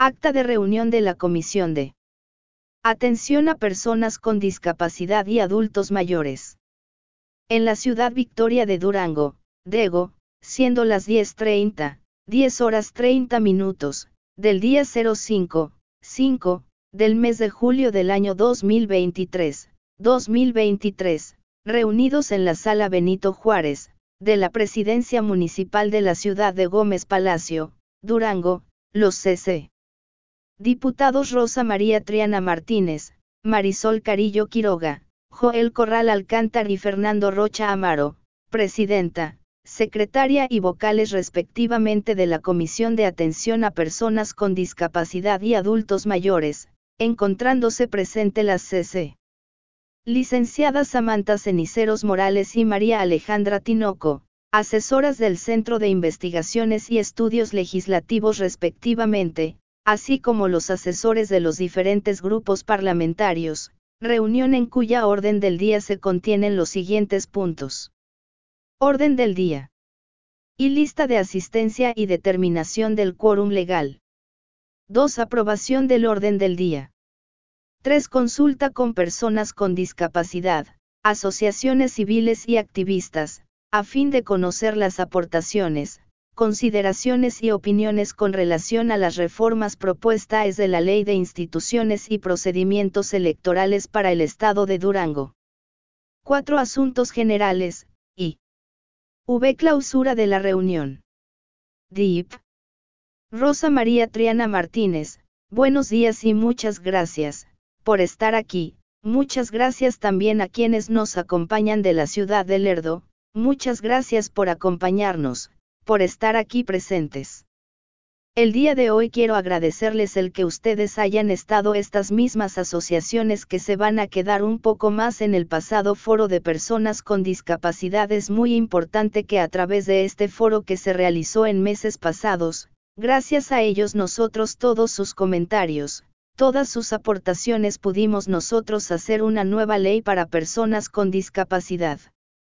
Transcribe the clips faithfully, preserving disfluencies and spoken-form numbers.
Acta de reunión de la Comisión de Atención a Personas con Discapacidad y Adultos Mayores. En la ciudad Victoria de Durango, Dego, siendo las diez treinta, diez horas treinta minutos, del día cero cinco, cinco, del mes de julio del año dos mil veintitrés, dos mil veintitrés, reunidos en la Sala Benito Juárez, de la Presidencia Municipal de la ciudad de Gómez Palacio, Durango, los C C. Diputados Rosa María Triana Martínez, Marisol Carillo Quiroga, Joel Corral Alcántar y Fernando Rocha Amaro, Presidenta, Secretaria y vocales respectivamente de la Comisión de Atención a Personas con Discapacidad y Adultos Mayores, encontrándose presente las C C. Licenciadas Samantha Ceniceros Morales y María Alejandra Tinoco, asesoras del Centro de Investigaciones y Estudios Legislativos respectivamente, así como los asesores de los diferentes grupos parlamentarios, reunión en cuya orden del día se contienen los siguientes puntos. Orden del día. Y lista de asistencia y determinación del quórum legal. dos. Aprobación del orden del día. tres. Consulta con personas con discapacidad, asociaciones civiles y activistas, a fin de conocer las aportaciones, consideraciones y opiniones con relación a las reformas propuestas de la Ley de Instituciones y Procedimientos Electorales para el Estado de Durango. cuatro. Asuntos generales, y V. Clausura de la reunión. D I P. Rosa María Triana Martínez, buenos días y muchas gracias, por estar aquí, muchas gracias también a quienes nos acompañan de la ciudad de Lerdo, muchas gracias por acompañarnos, por estar aquí presentes. El día de hoy quiero agradecerles el que ustedes hayan estado estas mismas asociaciones que se van a quedar un poco más en el pasado foro de personas con discapacidad. Es muy importante que a través de este foro que se realizó en meses pasados, gracias a ellos nosotros todos sus comentarios, todas sus aportaciones pudimos nosotros hacer una nueva ley para personas con discapacidad.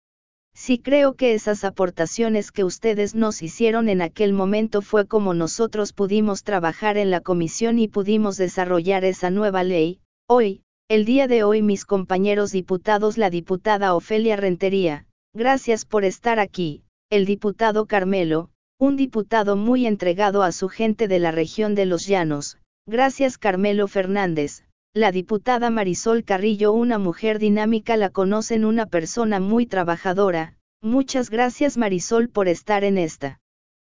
Sí, creo que esas aportaciones que ustedes nos hicieron en aquel momento fue como nosotros pudimos trabajar en la comisión y pudimos desarrollar esa nueva ley. Hoy, el día de hoy mis compañeros diputados, la diputada Ofelia Rentería, gracias por estar aquí, el diputado Carmelo, un diputado muy entregado a su gente de la región de Los Llanos, gracias Carmelo Fernández. La diputada Marisol Carrillo, una mujer dinámica, la conocen, una persona muy trabajadora. Muchas gracias Marisol por estar en esta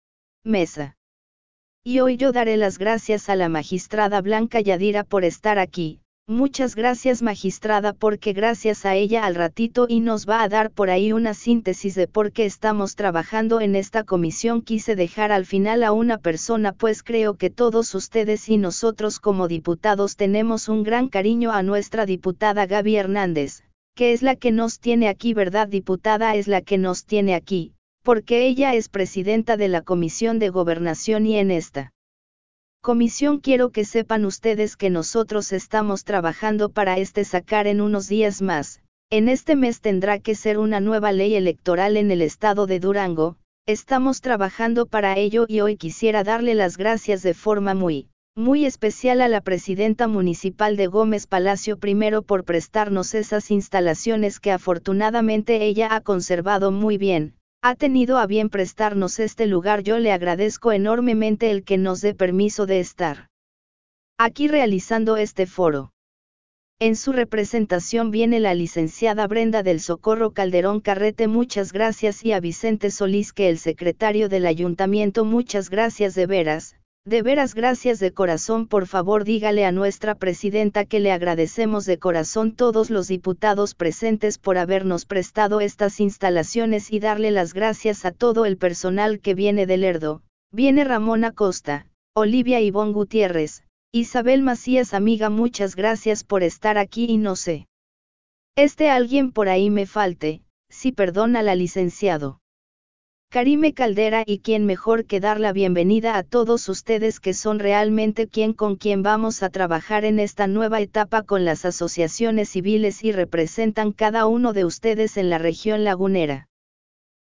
mesa. Y hoy yo daré las gracias a la magistrada Blanca Yadira por estar aquí. Muchas gracias magistrada, porque gracias a ella al ratito y nos va a dar por ahí una síntesis de por qué estamos trabajando en esta comisión. Quise dejar al final a una persona, pues creo que todos ustedes y nosotros como diputados tenemos un gran cariño a nuestra diputada Gaby Hernández, que es la que nos tiene aquí, ¿verdad diputada? Es la que nos tiene aquí, porque ella es presidenta de la Comisión de Gobernación y en esta comisión quiero que sepan ustedes que nosotros estamos trabajando para este sacar en unos días más. En este mes tendrá que ser una nueva ley electoral en el estado de Durango. Estamos trabajando para ello y hoy quisiera darle las gracias de forma muy, muy especial a la presidenta municipal de Gómez Palacio, primero por prestarnos esas instalaciones que afortunadamente ella ha conservado muy bien. Ha tenido a bien prestarnos este lugar. Yo le agradezco enormemente el que nos dé permiso de estar aquí realizando este foro. En su representación viene la licenciada Brenda del Socorro Calderón Carrete, muchas gracias, y a Vicente Solís, que el secretario del ayuntamiento, muchas gracias de veras, de veras gracias de corazón. Por favor dígale a nuestra presidenta que le agradecemos de corazón todos los diputados presentes por habernos prestado estas instalaciones y darle las gracias a todo el personal que viene de Lerdo. Viene Ramón Acosta, Olivia Ivonne Gutiérrez, Isabel Macías, amiga, muchas gracias por estar aquí y no sé. Este alguien por ahí me falte, sí, perdona la licenciado Karime Caldera, y quién mejor que dar la bienvenida a todos ustedes que son realmente quien con quien vamos a trabajar en esta nueva etapa con las asociaciones civiles y representan cada uno de ustedes en la región lagunera.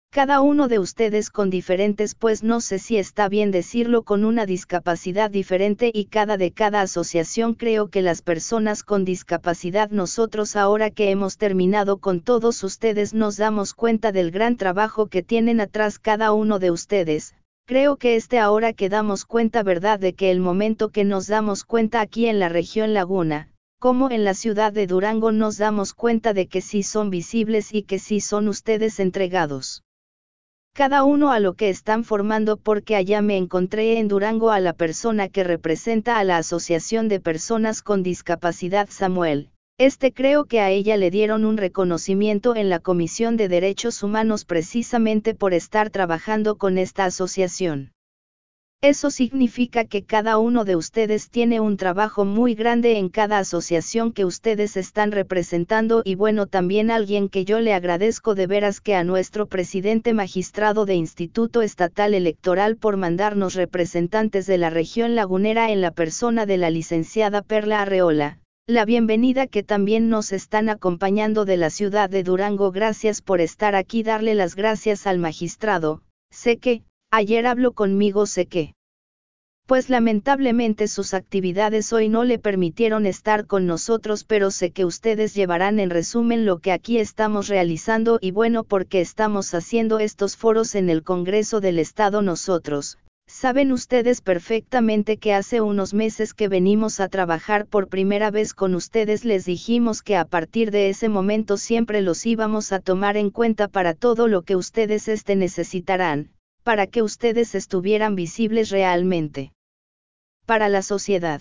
Cada uno de ustedes con diferentes, pues no sé si está bien decirlo, con una discapacidad diferente, y cada de cada asociación. Creo que las personas con discapacidad, nosotros ahora que hemos terminado con todos ustedes, nos damos cuenta del gran trabajo que tienen atrás cada uno de ustedes. Creo que este ahora que damos cuenta, verdad, de que el momento que nos damos cuenta aquí en la región Laguna, como en la ciudad de Durango, nos damos cuenta de que sí son visibles y que sí son ustedes entregados. Cada uno a lo que están formando, porque allá me encontré en Durango a la persona que representa a la Asociación de Personas con Discapacidad, Samuel. Este creo que a ella le dieron un reconocimiento en la Comisión de Derechos Humanos precisamente por estar trabajando con esta asociación. Eso significa que cada uno de ustedes tiene un trabajo muy grande en cada asociación que ustedes están representando, y bueno, también alguien que yo le agradezco de veras, que a nuestro presidente magistrado de Instituto Estatal Electoral, por mandarnos representantes de la región lagunera en la persona de la licenciada Perla Arreola, la bienvenida que también nos están acompañando de la ciudad de Durango. Gracias por estar aquí, darle las gracias al magistrado. Sé que, ayer habló conmigo, sé que, pues lamentablemente sus actividades hoy no le permitieron estar con nosotros, pero sé que ustedes llevarán en resumen lo que aquí estamos realizando, y bueno, porque estamos haciendo estos foros en el Congreso del Estado. Nosotros, saben ustedes perfectamente que hace unos meses que venimos a trabajar por primera vez con ustedes, les dijimos que a partir de ese momento siempre los íbamos a tomar en cuenta para todo lo que ustedes este necesitarán, para que ustedes estuvieran visibles realmente para la sociedad.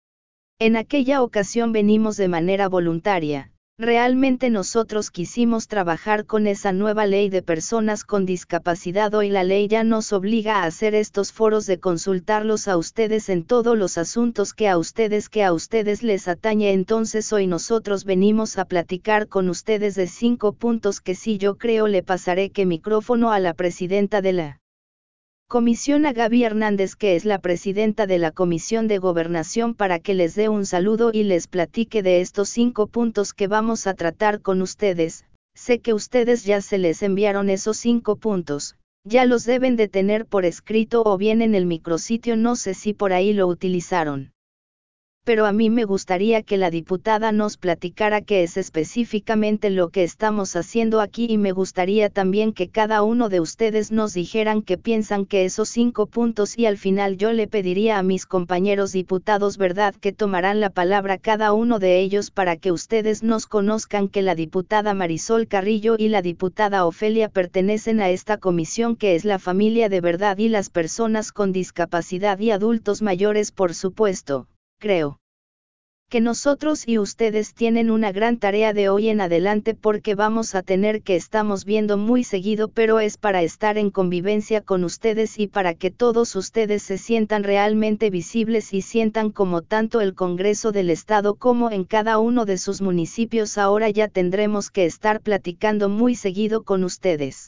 En aquella ocasión venimos de manera voluntaria. Realmente nosotros quisimos trabajar con esa nueva ley de personas con discapacidad. Hoy la ley ya nos obliga a hacer estos foros, de consultarlos a ustedes en todos los asuntos que a ustedes que a ustedes les atañe. Entonces hoy nosotros venimos a platicar con ustedes de cinco puntos que sí yo creo. Le pasaré que micrófono a la presidenta de la Comisión, a Gaby Hernández, que es la presidenta de la Comisión de Gobernación, para que les dé un saludo y les platique de estos cinco puntos que vamos a tratar con ustedes. Sé que ustedes ya se les enviaron esos cinco puntos, ya los deben de tener por escrito o bien en el micrositio, no sé si por ahí lo utilizaron. Pero a mí me gustaría que la diputada nos platicara qué es específicamente lo que estamos haciendo aquí, y me gustaría también que cada uno de ustedes nos dijeran qué piensan que esos cinco puntos, y al final yo le pediría a mis compañeros diputados, verdad, que tomarán la palabra cada uno de ellos, para que ustedes nos conozcan que la diputada Marisol Carrillo y la diputada Ofelia pertenecen a esta comisión, que es la familia de verdad y las personas con discapacidad y adultos mayores. Por supuesto, creo que nosotros y ustedes tienen una gran tarea de hoy en adelante, porque vamos a tener que estamos viendo muy seguido, pero es para estar en convivencia con ustedes y para que todos ustedes se sientan realmente visibles y sientan como tanto el Congreso del Estado como en cada uno de sus municipios. Ahora ya tendremos que estar platicando muy seguido con ustedes.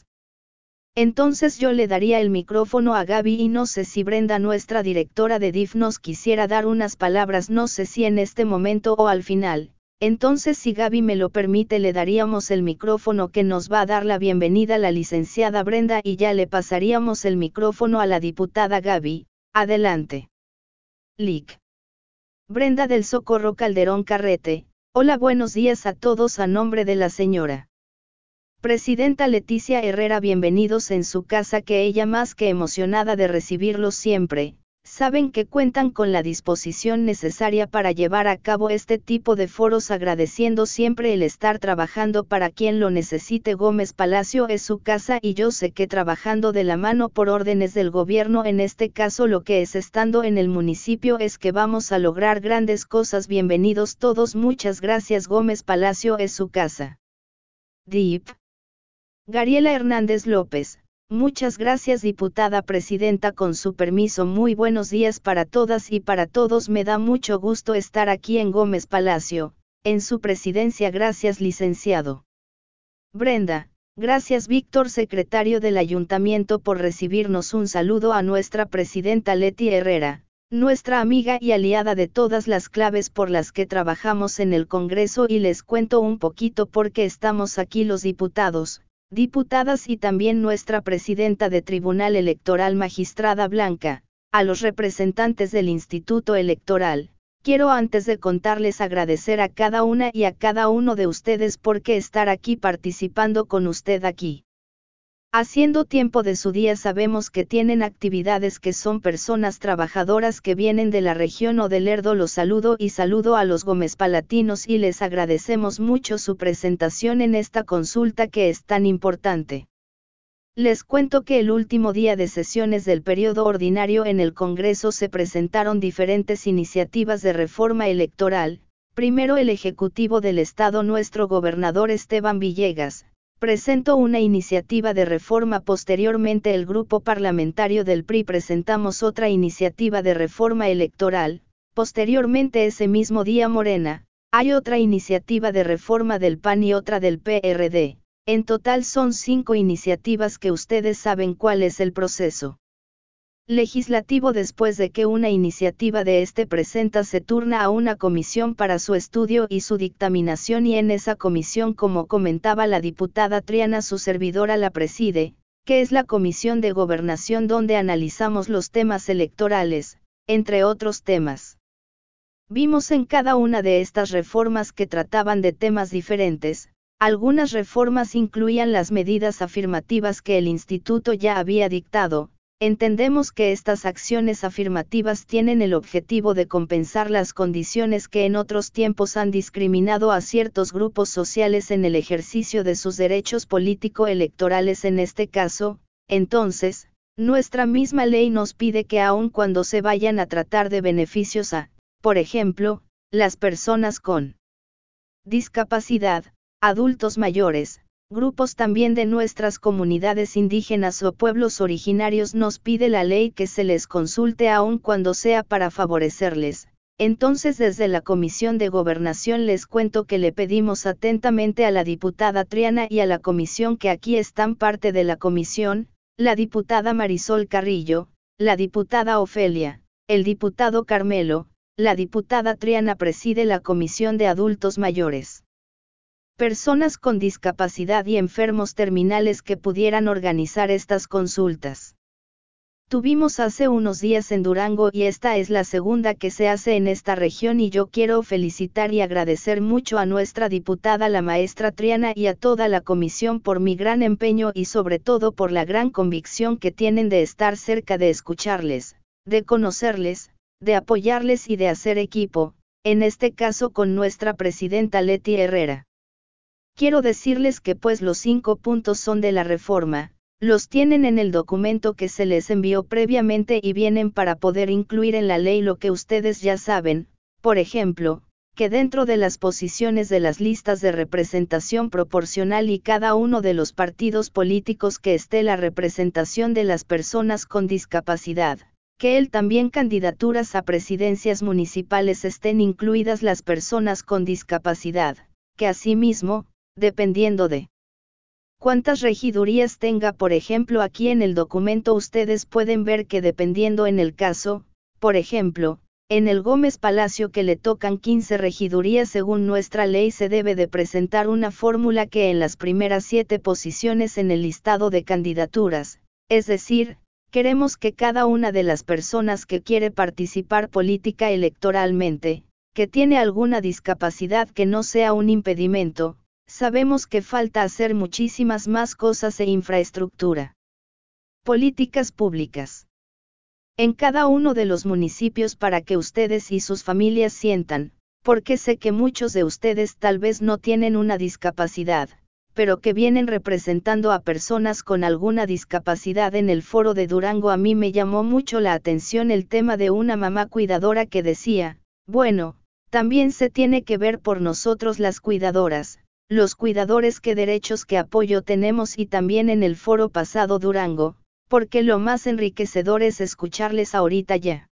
Entonces yo le daría el micrófono a Gaby, y no sé si Brenda, nuestra directora de D I F, nos quisiera dar unas palabras, no sé si en este momento o al final. Entonces, si Gaby me lo permite, le daríamos el micrófono, que nos va a dar la bienvenida la licenciada Brenda, y ya le pasaríamos el micrófono a la diputada Gaby. Adelante. Lic. Brenda del Socorro Calderón Carrete. Hola, buenos días a todos. A nombre de la señora presidenta Leticia Herrera, bienvenidos en su casa, que ella más que emocionada de recibirlos siempre. Saben que cuentan con la disposición necesaria para llevar a cabo este tipo de foros, agradeciendo siempre el estar trabajando para quien lo necesite. Gómez Palacio es su casa, y yo sé que trabajando de la mano por órdenes del gobierno, en este caso lo que es estando en el municipio, es que vamos a lograr grandes cosas. Bienvenidos todos, muchas gracias. Gómez Palacio es su casa. D I P. Gariela Hernández López. Muchas gracias, diputada presidenta, con su permiso. Muy buenos días para todas y para todos. Me da mucho gusto estar aquí en Gómez Palacio, en su presidencia. Gracias, licenciado Brenda. Gracias, Víctor, secretario del ayuntamiento, por recibirnos. Un saludo a nuestra presidenta Leti Herrera, nuestra amiga y aliada de todas las claves por las que trabajamos en el Congreso, y les cuento un poquito por qué estamos aquí los diputados. diputadas y también nuestra presidenta de Tribunal Electoral magistrada Blanca, a los representantes del Instituto Electoral, quiero antes de contarles agradecer a cada una y a cada uno de ustedes por qué estar aquí participando con usted aquí. Haciendo tiempo de su día sabemos que tienen actividades que son personas trabajadoras que vienen de la región o del Lerdo. Los saludo y saludo a los Gómez Palatinos y les agradecemos mucho su presentación en esta consulta que es tan importante. Les cuento que el último día de sesiones del periodo ordinario en el Congreso se presentaron diferentes iniciativas de reforma electoral. Primero el Ejecutivo del Estado, nuestro gobernador Esteban Villegas, presentó una iniciativa de reforma. Posteriormente el grupo parlamentario del P R I presentamos otra iniciativa de reforma electoral. Posteriormente ese mismo día Morena, hay otra iniciativa de reforma del P A N y otra del P R D. En total son cinco iniciativas que ustedes saben cuál es el proceso legislativo. Después de que una iniciativa de este presenta se turna a una comisión para su estudio y su dictaminación, y en esa comisión, como comentaba la diputada Triana, su servidora la preside, que es la Comisión de Gobernación, donde analizamos los temas electorales, entre otros temas. Vimos en cada una de estas reformas que trataban de temas diferentes. Algunas reformas incluían las medidas afirmativas que el instituto ya había dictado. Entendemos que estas acciones afirmativas tienen el objetivo de compensar las condiciones que en otros tiempos han discriminado a ciertos grupos sociales en el ejercicio de sus derechos político-electorales. En este caso, entonces, nuestra misma ley nos pide que aun cuando se vayan a tratar de beneficios a, por ejemplo, las personas con discapacidad, adultos mayores, grupos también de nuestras comunidades indígenas o pueblos originarios, nos pide la ley que se les consulte aun cuando sea para favorecerles. Entonces desde la Comisión de Gobernación les cuento que le pedimos atentamente a la diputada Triana y a la comisión que aquí están parte de la comisión, la diputada Marisol Carrillo, la diputada Ofelia, el diputado Carmelo, la diputada Triana preside la Comisión de Adultos Mayores, personas con discapacidad y enfermos terminales que pudieran organizar estas consultas. Tuvimos hace unos días en Durango y esta es la segunda que se hace en esta región, y yo quiero felicitar y agradecer mucho a nuestra diputada la maestra Triana y a toda la comisión por mi gran empeño y sobre todo por la gran convicción que tienen de estar cerca, de escucharles, de conocerles, de apoyarles y de hacer equipo, en este caso con nuestra presidenta Leti Herrera. Quiero decirles que pues los cinco puntos son de la reforma, los tienen en el documento que se les envió previamente y vienen para poder incluir en la ley lo que ustedes ya saben, por ejemplo, que dentro de las posiciones de las listas de representación proporcional y cada uno de los partidos políticos que esté la representación de las personas con discapacidad, que él también candidaturas a presidencias municipales estén incluidas las personas con discapacidad, que asimismo, dependiendo de cuántas regidurías tenga, por ejemplo aquí en el documento ustedes pueden ver que dependiendo en el caso, por ejemplo, en el Gómez Palacio que le tocan quince regidurías según nuestra ley, se debe de presentar una fórmula que en las primeras siete posiciones en el listado de candidaturas, es decir, queremos que cada una de las personas que quiere participar política electoralmente, que tiene alguna discapacidad que no sea un impedimento. Sabemos que falta hacer muchísimas más cosas e infraestructura. Políticas públicas. En cada uno de los municipios para que ustedes y sus familias sientan, porque sé que muchos de ustedes tal vez no tienen una discapacidad, pero que vienen representando a personas con alguna discapacidad en el foro de Durango. A mí me llamó mucho la atención el tema de una mamá cuidadora que decía, bueno, también se tiene que ver por nosotros las cuidadoras, los cuidadores, qué derechos, qué apoyo tenemos, y también en el foro pasado Durango, porque lo más enriquecedor es escucharles ahorita ya.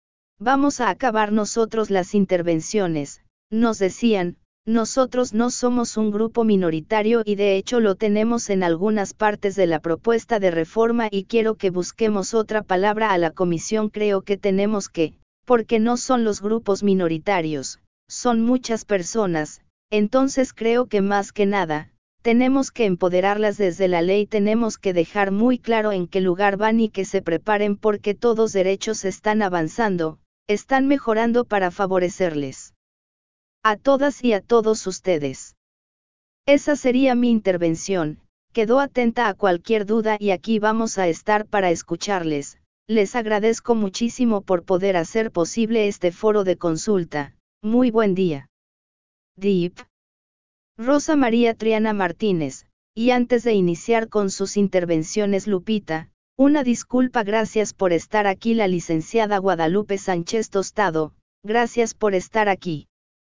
Vamos a acabar nosotros las intervenciones, nos decían, nosotros no somos un grupo minoritario y de hecho lo tenemos en algunas partes de la propuesta de reforma y quiero que busquemos otra palabra a la comisión, creo que tenemos que, porque no son los grupos minoritarios, son muchas personas. Entonces creo que más que nada, tenemos que empoderarlas desde la ley, tenemos que dejar muy claro en qué lugar van y que se preparen porque todos derechos están avanzando, están mejorando para favorecerles a todas y a todos ustedes. Esa sería mi intervención, quedó atenta a cualquier duda y aquí vamos a estar para escucharles. Les agradezco muchísimo por poder hacer posible este foro de consulta. Muy buen día. Deep. Rosa María Triana Martínez, y antes de iniciar con sus intervenciones Lupita, una disculpa, gracias por estar aquí la licenciada Guadalupe Sánchez Tostado, gracias por estar aquí.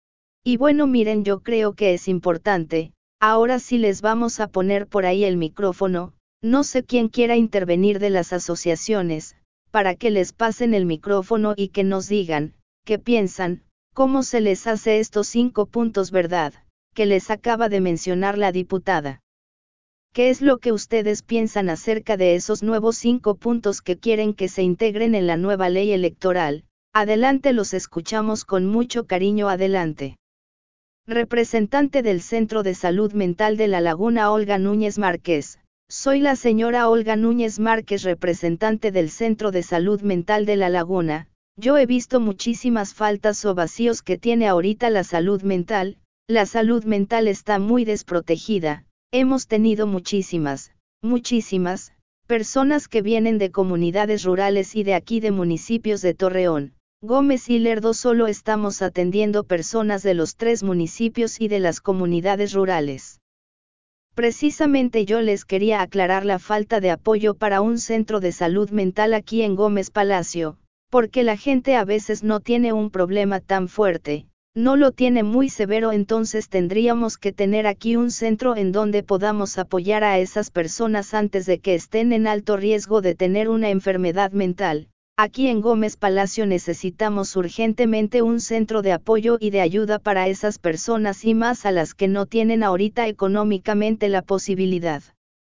Y bueno, miren, yo creo que es importante, ahora sí les vamos a poner por ahí el micrófono, no sé quién quiera intervenir de las asociaciones, para que les pasen el micrófono y que nos digan, qué piensan, cómo se les hace estos cinco puntos, ¿verdad?, que les acaba de mencionar la diputada. ¿Qué es lo que ustedes piensan acerca de esos nuevos cinco puntos que quieren que se integren en la nueva ley electoral? Adelante, los escuchamos con mucho cariño, adelante. Representante del Centro de Salud Mental de La Laguna, Olga Núñez Márquez. Soy la señora Olga Núñez Márquez, representante del Centro de Salud Mental de La Laguna. Yo he visto muchísimas faltas o vacíos que tiene ahorita la salud mental. La salud mental está muy desprotegida. Hemos tenido muchísimas, muchísimas, personas que vienen de comunidades rurales y de aquí de municipios de Torreón, Gómez y Lerdo. Solo estamos atendiendo personas de los tres municipios y de las comunidades rurales. Precisamente yo les quería aclarar la falta de apoyo para un centro de salud mental aquí en Gómez Palacio, porque la gente a veces no tiene un problema tan fuerte, no lo tiene muy severo, entonces tendríamos que tener aquí un centro en donde podamos apoyar a esas personas antes de que estén en alto riesgo de tener una enfermedad mental. Aquí en Gómez Palacio necesitamos urgentemente un centro de apoyo y de ayuda para esas personas y más a las que no tienen ahorita económicamente la posibilidad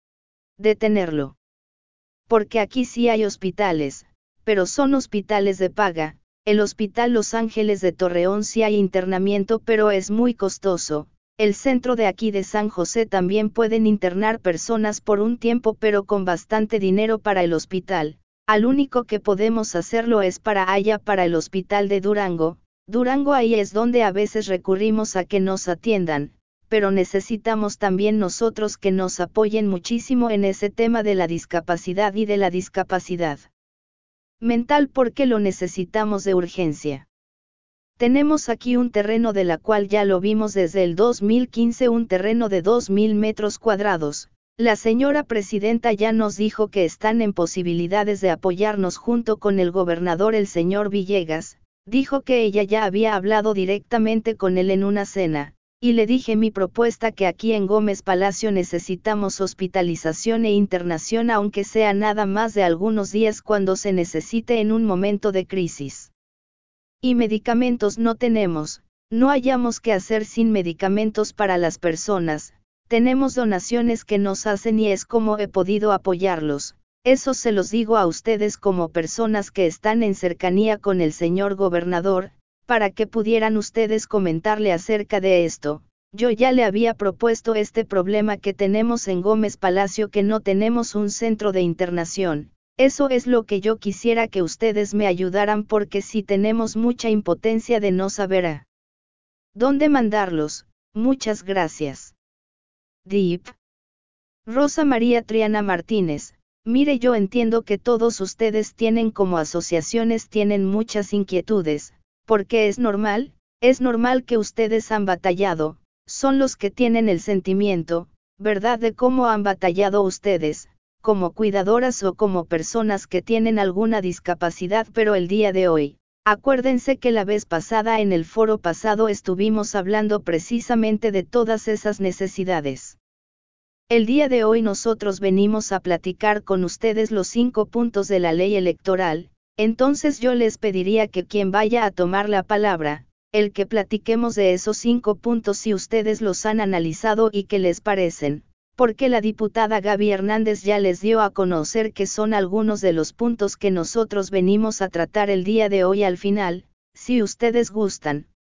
de tenerlo. Porque aquí sí hay hospitales, pero son hospitales de paga. El Hospital Los Ángeles de Torreón sí hay internamiento, pero es muy costoso. El centro de aquí de San José también pueden internar personas por un tiempo, pero con bastante dinero para el hospital. Al único que podemos hacerlo es para allá, para el hospital de Durango. Durango, ahí es donde a veces recurrimos a que nos atiendan, pero necesitamos también nosotros que nos apoyen muchísimo en ese tema de la discapacidad y de la discapacidad mental, porque lo necesitamos de urgencia. Tenemos aquí un terreno de la cual ya lo vimos desde el dos mil quince, un terreno de dos mil metros cuadrados. La señora presidenta ya nos dijo que están en posibilidades de apoyarnos junto con el gobernador, el señor Villegas. Dijo que ella ya había hablado directamente con él en una cena, y le dije mi propuesta, que aquí en Gómez Palacio necesitamos hospitalización e internación, aunque sea nada más de algunos días cuando se necesite en un momento de crisis. Y medicamentos no tenemos, no hayamos que hacer sin medicamentos para las personas. Tenemos donaciones que nos hacen y es como he podido apoyarlos. Eso se los digo a ustedes como personas que están en cercanía con el señor gobernador, para que pudieran ustedes comentarle acerca de esto. Yo ya le había propuesto este problema que tenemos en Gómez Palacio, que no tenemos un centro de internación. Eso es lo que yo quisiera que ustedes me ayudaran, porque sí tenemos mucha impotencia de no saber a dónde mandarlos. Muchas gracias. Deep. Rosa María Triana Martínez. Mire, yo entiendo que todos ustedes tienen como asociaciones, tienen muchas inquietudes, porque es normal, es normal que ustedes han batallado, son los que tienen el sentimiento, ¿verdad?, de cómo han batallado ustedes, como cuidadoras o como personas que tienen alguna discapacidad, pero el día de hoy, acuérdense que la vez pasada en el foro pasado estuvimos hablando precisamente de todas esas necesidades. El día de hoy nosotros venimos a platicar con ustedes los cinco puntos de la ley electoral, entonces yo les pediría que quien vaya a tomar la palabra, el que platiquemos de esos cinco puntos si ustedes los han analizado y qué les parecen, porque la diputada Gaby Hernández ya les dio a conocer que son algunos de los puntos que nosotros venimos a tratar el día de hoy al final. Si ustedes gustan,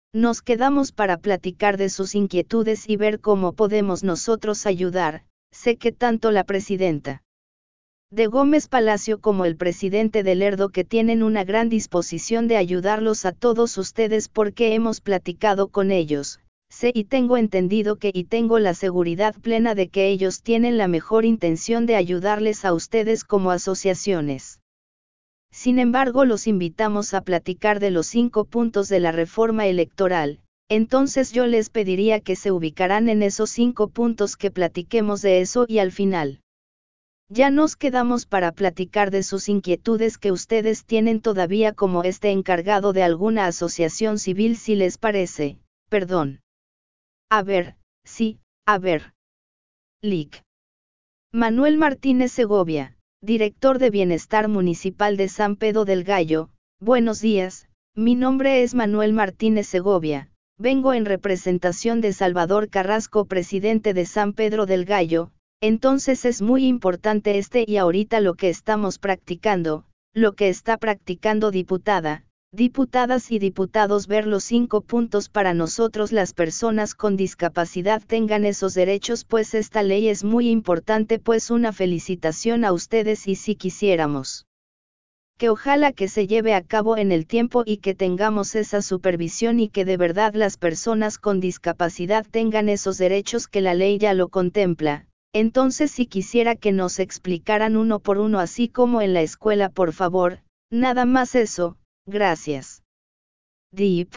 Nos quedamos para platicar de sus inquietudes y ver cómo podemos nosotros ayudar. Sé que tanto la presidenta de Gómez Palacio como el presidente de Lerdo que tienen una gran disposición de ayudarlos a todos ustedes porque hemos platicado con ellos. Sé y tengo entendido que y tengo la seguridad plena de que ellos tienen la mejor intención de ayudarles a ustedes como asociaciones. Sin embargo, los invitamos a platicar de los cinco puntos de la reforma electoral, entonces yo les pediría que se ubicaran en esos cinco puntos, que platiquemos de eso y al final ya nos quedamos para platicar de sus inquietudes que ustedes tienen todavía como este encargado de alguna asociación civil, si les parece. Perdón. A ver, sí, a ver. Lic. Manuel Martínez Segovia, director de Bienestar Municipal de San Pedro del Gallo. Buenos días, mi nombre es Manuel Martínez Segovia, vengo en representación de Salvador Carrasco, presidente de San Pedro del Gallo. Entonces es muy importante este y ahorita lo que estamos practicando, lo que está practicando diputada, diputadas y diputados, ver los cinco puntos para nosotros las personas con discapacidad tengan esos derechos, pues esta ley es muy importante, pues una felicitación a ustedes y si quisiéramos que ojalá que se lleve a cabo en el tiempo y que tengamos esa supervisión y que de verdad las personas con discapacidad tengan esos derechos que la ley ya lo contempla. Entonces si quisiera que nos explicaran uno por uno así como en la escuela, por favor, nada más eso, gracias. Dip.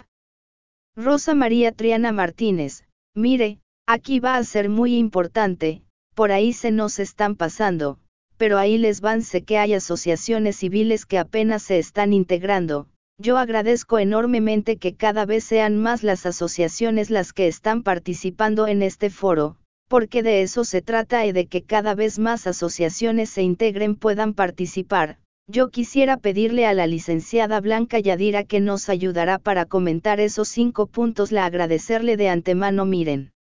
Rosa María Triana Martínez, mire, aquí va a ser muy importante, por ahí se nos están pasando, pero ahí les van, sé que hay asociaciones civiles que apenas se están integrando, yo agradezco enormemente que cada vez sean más las asociaciones las que están participando en este foro, porque de eso se trata y de que cada vez más asociaciones se integren, puedan participar. Yo quisiera pedirle a la licenciada Blanca Yadira que nos ayudará para comentar esos cinco puntos, la agradecerle de antemano. Miren,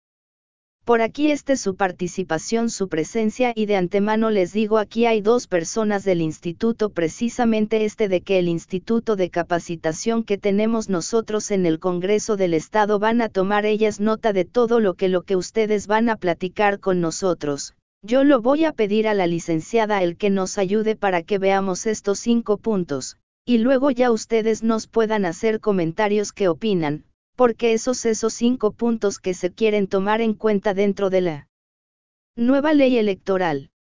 por aquí esté su participación, su presencia, y de antemano les digo, aquí hay dos personas del instituto, precisamente este de que el instituto de capacitación que tenemos nosotros en el Congreso del Estado van a tomar ellas nota de todo lo que lo que ustedes van a platicar con nosotros. Yo lo voy a pedir a la licenciada el que nos ayude para que veamos estos cinco puntos, y luego ya ustedes nos puedan hacer comentarios qué opinan, porque esos esos cinco puntos que se quieren tomar en cuenta dentro de la nueva ley electoral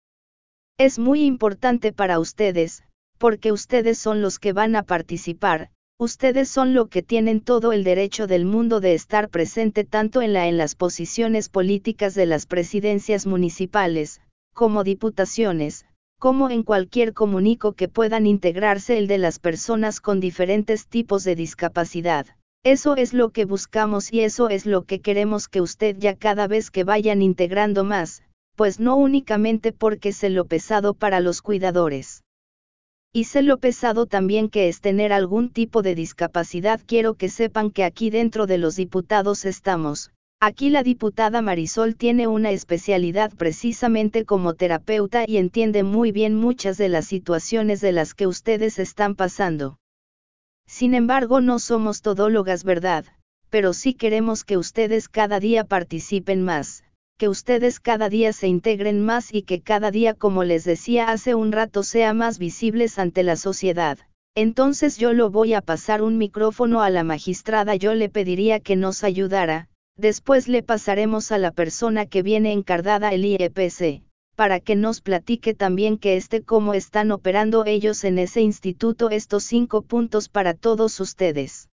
es muy importante para ustedes, porque ustedes son los que van a participar, ustedes son los que tienen todo el derecho del mundo de estar presente tanto en la en las posiciones políticas de las presidencias municipales, como diputaciones, como en cualquier comunico que puedan integrarse el de las personas con diferentes tipos de discapacidad. Eso es lo que buscamos y eso es lo que queremos que usted ya cada vez que vayan integrando más, pues no únicamente porque sé lo pesado para los cuidadores. Y sé lo pesado también que es tener algún tipo de discapacidad. Quiero que sepan que aquí dentro de los diputados estamos, aquí la diputada Marisol tiene una especialidad precisamente como terapeuta y entiende muy bien muchas de las situaciones de las que ustedes están pasando. Sin embargo, no somos todólogas, ¿verdad? Pero sí queremos que ustedes cada día participen más, que ustedes cada día se integren más y que cada día, como les decía hace un rato, sean más visibles ante la sociedad. Entonces yo lo voy a pasar un micrófono a la magistrada, yo le pediría que nos ayudara, después le pasaremos a la persona que viene encargada el I E P C, para que nos platique también que este cómo están operando ellos en ese instituto estos cinco puntos para todos ustedes.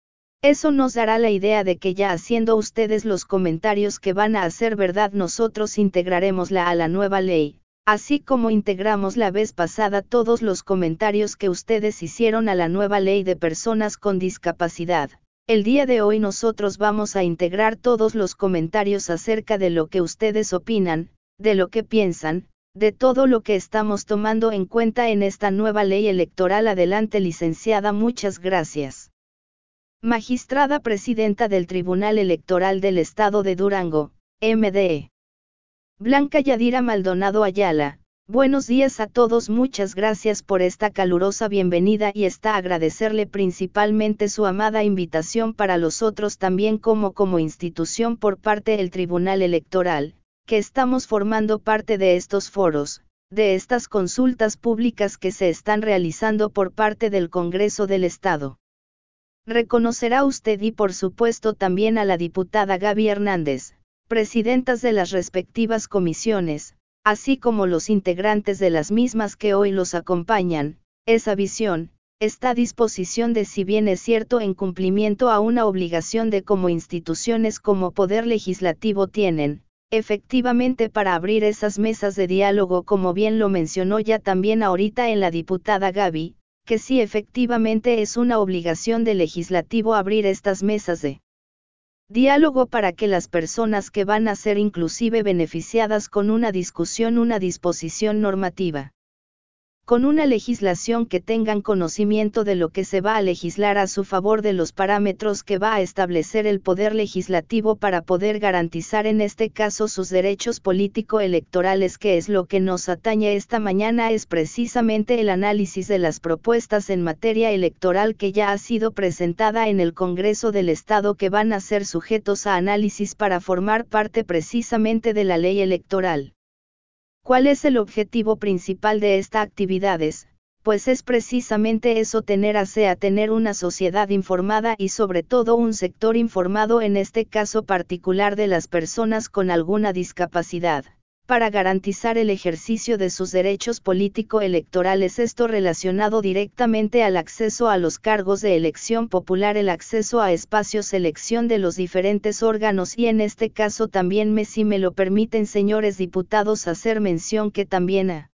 Eso nos dará la idea de que ya haciendo ustedes los comentarios que van a hacer, ¿verdad? Nosotros integraremos la a la nueva ley, así como integramos la vez pasada todos los comentarios que ustedes hicieron a la nueva ley de personas con discapacidad. El día de hoy nosotros vamos a integrar todos los comentarios acerca de lo que ustedes opinan, de lo que piensan, de todo lo que estamos tomando en cuenta en esta nueva ley electoral. Adelante, licenciada, muchas gracias. Magistrada Presidenta del Tribunal Electoral del Estado de Durango, M D E. Blanca Yadira Maldonado Ayala, Buenos días a todos, muchas gracias por esta calurosa bienvenida y está agradecerle principalmente su amada invitación para los otros también como como institución por parte del Tribunal Electoral, que estamos formando parte de estos foros, de estas consultas públicas que se están realizando por parte del Congreso del Estado. Reconocerá usted y por supuesto también a la diputada Gaby Hernández, presidentas de las respectivas comisiones, así como los integrantes de las mismas que hoy los acompañan. Esa visión, está a disposición de, si bien es cierto, en cumplimiento a una obligación de como instituciones como Poder Legislativo tienen, efectivamente para abrir esas mesas de diálogo como bien lo mencionó ya también ahorita en la diputada Gaby, que sí efectivamente es una obligación del Legislativo abrir estas mesas de diálogo para que las personas que van a ser inclusive beneficiadas con una discusión, una disposición normativa, con una legislación que tengan conocimiento de lo que se va a legislar a su favor, de los parámetros que va a establecer el Poder Legislativo para poder garantizar en este caso sus derechos político-electorales, que es lo que nos atañe esta mañana, es precisamente el análisis de las propuestas en materia electoral que ya ha sido presentada en el Congreso del Estado, que van a ser sujetos a análisis para formar parte precisamente de la ley electoral. ¿Cuál es el objetivo principal de estas actividades? Pues es precisamente eso, tener a sea tener una sociedad informada y sobre todo un sector informado, en este caso particular de las personas con alguna discapacidad, para garantizar el ejercicio de sus derechos político-electorales, esto relacionado directamente al acceso a los cargos de elección popular, el acceso a espacios, elección de los diferentes órganos, y en este caso también me, si me lo permiten señores diputados, hacer mención que también a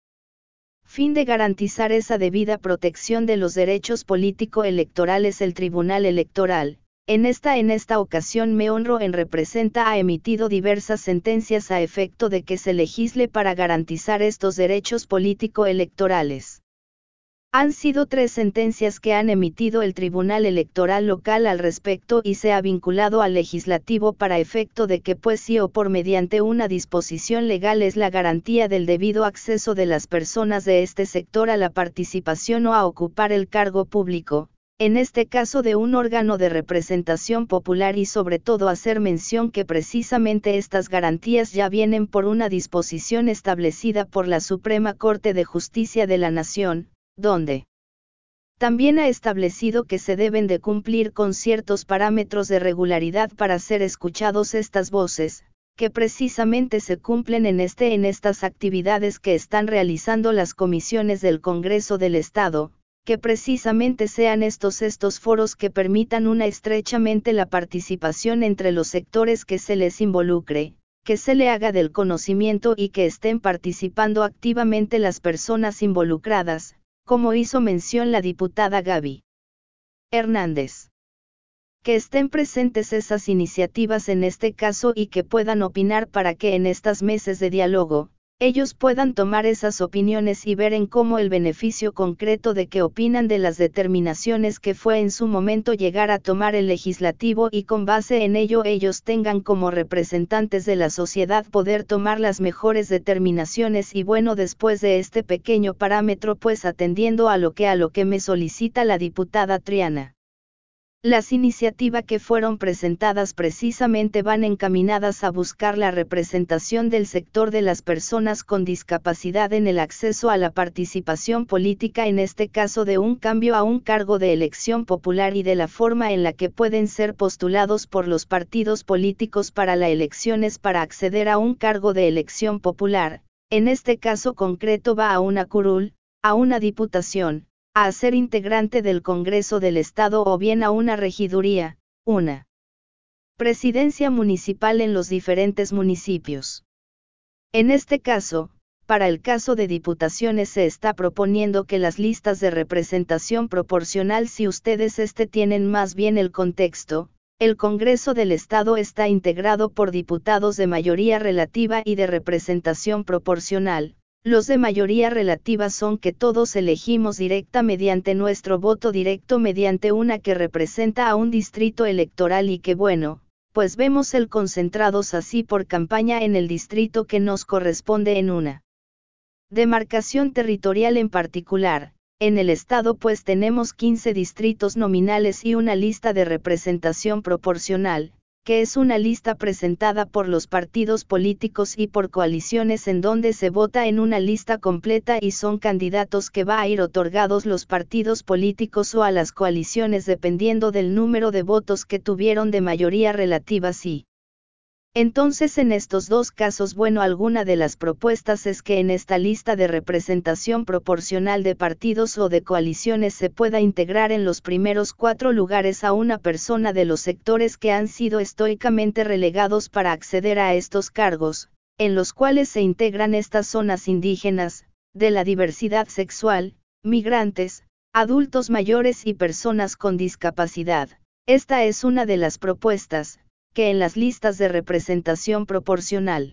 fin de garantizar esa debida protección de los derechos político-electorales, el Tribunal Electoral, En esta en esta ocasión me honro en representa ha emitido diversas sentencias a efecto de que se legisle para garantizar estos derechos político-electorales. Han sido tres sentencias que han emitido el Tribunal Electoral local al respecto y se ha vinculado al legislativo para efecto de que, pues sí o por mediante una disposición legal, es la garantía del debido acceso de las personas de este sector a la participación o a ocupar el cargo público, en este caso de un órgano de representación popular, y sobre todo hacer mención que precisamente estas garantías ya vienen por una disposición establecida por la Suprema Corte de Justicia de la Nación, donde también ha establecido que se deben de cumplir con ciertos parámetros de regularidad para ser escuchados estas voces, que precisamente se cumplen en este en estas actividades que están realizando las comisiones del Congreso del Estado, que precisamente sean estos estos foros que permitan una estrechamente la participación entre los sectores que se les involucre, que se le haga del conocimiento y que estén participando activamente las personas involucradas, como hizo mención la diputada Gaby Hernández. Que estén presentes esas iniciativas en este caso y que puedan opinar para que en estas mesas de diálogo, ellos puedan tomar esas opiniones y ver en cómo el beneficio concreto de que opinan de las determinaciones que fue en su momento llegar a tomar el legislativo, y con base en ello ellos tengan como representantes de la sociedad poder tomar las mejores determinaciones. Y bueno, después de este pequeño parámetro, pues atendiendo a lo que a lo que me solicita la diputada Triana, las iniciativas que fueron presentadas precisamente van encaminadas a buscar la representación del sector de las personas con discapacidad en el acceso a la participación política, en este caso de un cambio a un cargo de elección popular, y de la forma en la que pueden ser postulados por los partidos políticos para las elecciones para acceder a un cargo de elección popular. En este caso concreto va a una curul, a una diputación, a ser integrante del Congreso del Estado o bien a una regiduría, una presidencia municipal en los diferentes municipios. En este caso, para el caso de diputaciones se está proponiendo que las listas de representación proporcional, si ustedes este tienen más bien el contexto, el Congreso del Estado está integrado por diputados de mayoría relativa y de representación proporcional. Los de mayoría relativa son que todos elegimos directa mediante nuestro voto directo mediante una que representa a un distrito electoral, y que bueno, pues vemos el concentrados así por campaña en el distrito que nos corresponde en una Demarcación territorial en particular. En el estado pues tenemos quince distritos nominales y una lista de representación proporcional, que es una lista presentada por los partidos políticos y por coaliciones en donde se vota en una lista completa y son candidatos que va a ir otorgados los partidos políticos o a las coaliciones dependiendo del número de votos que tuvieron de mayoría relativa sí. Entonces en estos dos casos bueno alguna de las propuestas es que en esta lista de representación proporcional de partidos o de coaliciones se pueda integrar en los primeros cuatro lugares a una persona de los sectores que han sido históricamente relegados para acceder a estos cargos, en los cuales se integran estas zonas indígenas, de la diversidad sexual, migrantes, adultos mayores y personas con discapacidad. Esta es una de las propuestas que en las listas de representación proporcional.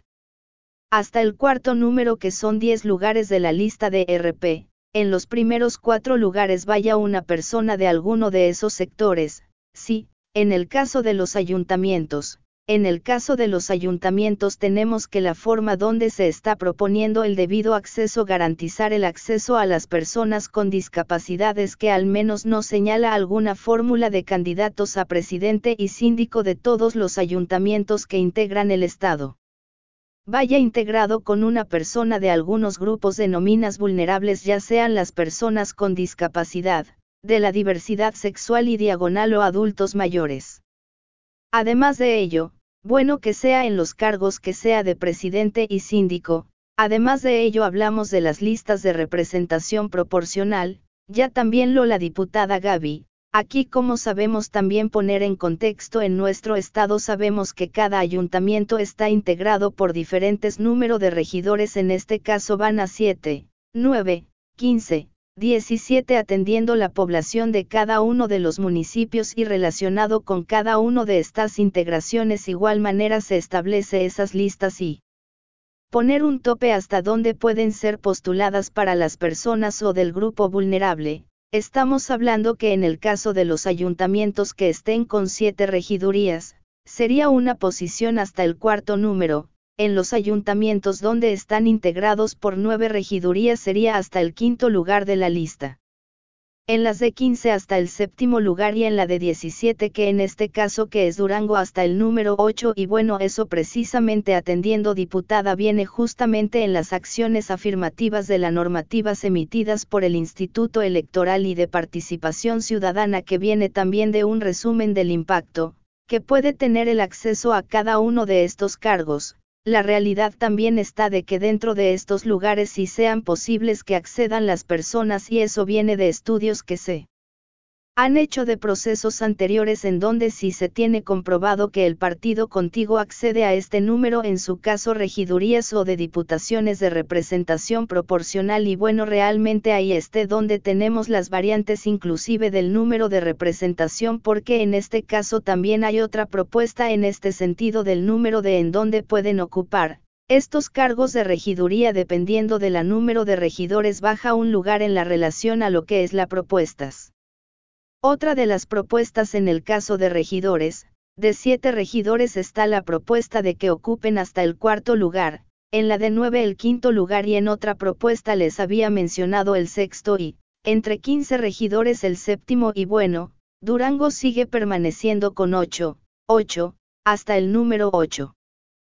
Hasta el cuarto número que son diez lugares de la lista de R P, en los primeros cuatro lugares vaya una persona de alguno de esos sectores, sí, en el caso de los ayuntamientos. En el caso de los ayuntamientos tenemos que la forma donde se está proponiendo el debido acceso garantizar el acceso a las personas con discapacidades que al menos no señala alguna fórmula de candidatos a presidente y síndico de todos los ayuntamientos que integran el Estado. Vaya integrado con una persona de algunos grupos denominados vulnerables ya sean las personas con discapacidad, de la diversidad sexual y diagonal o adultos mayores. Además de ello, bueno que sea en los cargos que sea de presidente y síndico, además de ello hablamos de las listas de representación proporcional, ya también lo la diputada Gaby, aquí como sabemos también poner en contexto en nuestro estado sabemos que cada ayuntamiento está integrado por diferentes número de regidores en este caso van a siete, nueve, quince, diecisiete atendiendo la población de cada uno de los municipios y relacionado con cada uno de estas integraciones igual manera se establece esas listas y poner un tope hasta donde pueden ser postuladas para las personas o del grupo vulnerable. Estamos hablando que en el caso de los ayuntamientos que estén con siete regidurías, sería una posición hasta el cuarto número. En los ayuntamientos donde están integrados por nueve regidurías sería hasta el quinto lugar de la lista. En las de quince hasta el séptimo lugar y en la de diecisiete que en este caso que es Durango hasta el número ocho y bueno eso precisamente atendiendo diputada viene justamente en las acciones afirmativas de las normativas emitidas por el Instituto Electoral y de Participación Ciudadana que viene también de un resumen del impacto, que puede tener el acceso a cada uno de estos cargos. La realidad también está de que dentro de estos lugares sí sean posibles que accedan las personas y eso viene de estudios que se han hecho de procesos anteriores en donde sí se tiene comprobado que el partido contiguo accede a este número en su caso regidurías o de diputaciones de representación proporcional y bueno realmente ahí esté donde tenemos las variantes inclusive del número de representación porque en este caso también hay otra propuesta en este sentido del número de en donde pueden ocupar estos cargos de regiduría dependiendo de la número de regidores baja un lugar en la relación a lo que es la propuestas. Otra de las propuestas en el caso de regidores, de siete regidores está la propuesta de que ocupen hasta el cuarto lugar, en la de nueve el quinto lugar y en otra propuesta les había mencionado el sexto y, entre quince regidores el séptimo y bueno, Durango sigue permaneciendo con ocho, ocho, hasta el número ocho.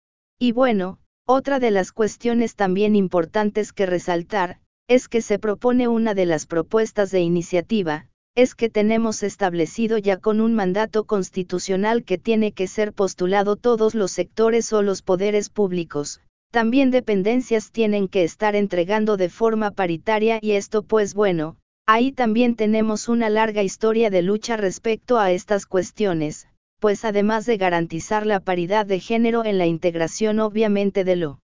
Y bueno, otra de las cuestiones también importantes que resaltar, es que se propone una de las propuestas de iniciativa, es que tenemos establecido ya con un mandato constitucional que tiene que ser postulado todos los sectores o los poderes públicos, también dependencias tienen que estar entregando de forma paritaria y esto pues bueno, ahí también tenemos una larga historia de lucha respecto a estas cuestiones, pues además de garantizar la paridad de género en la integración obviamente de lo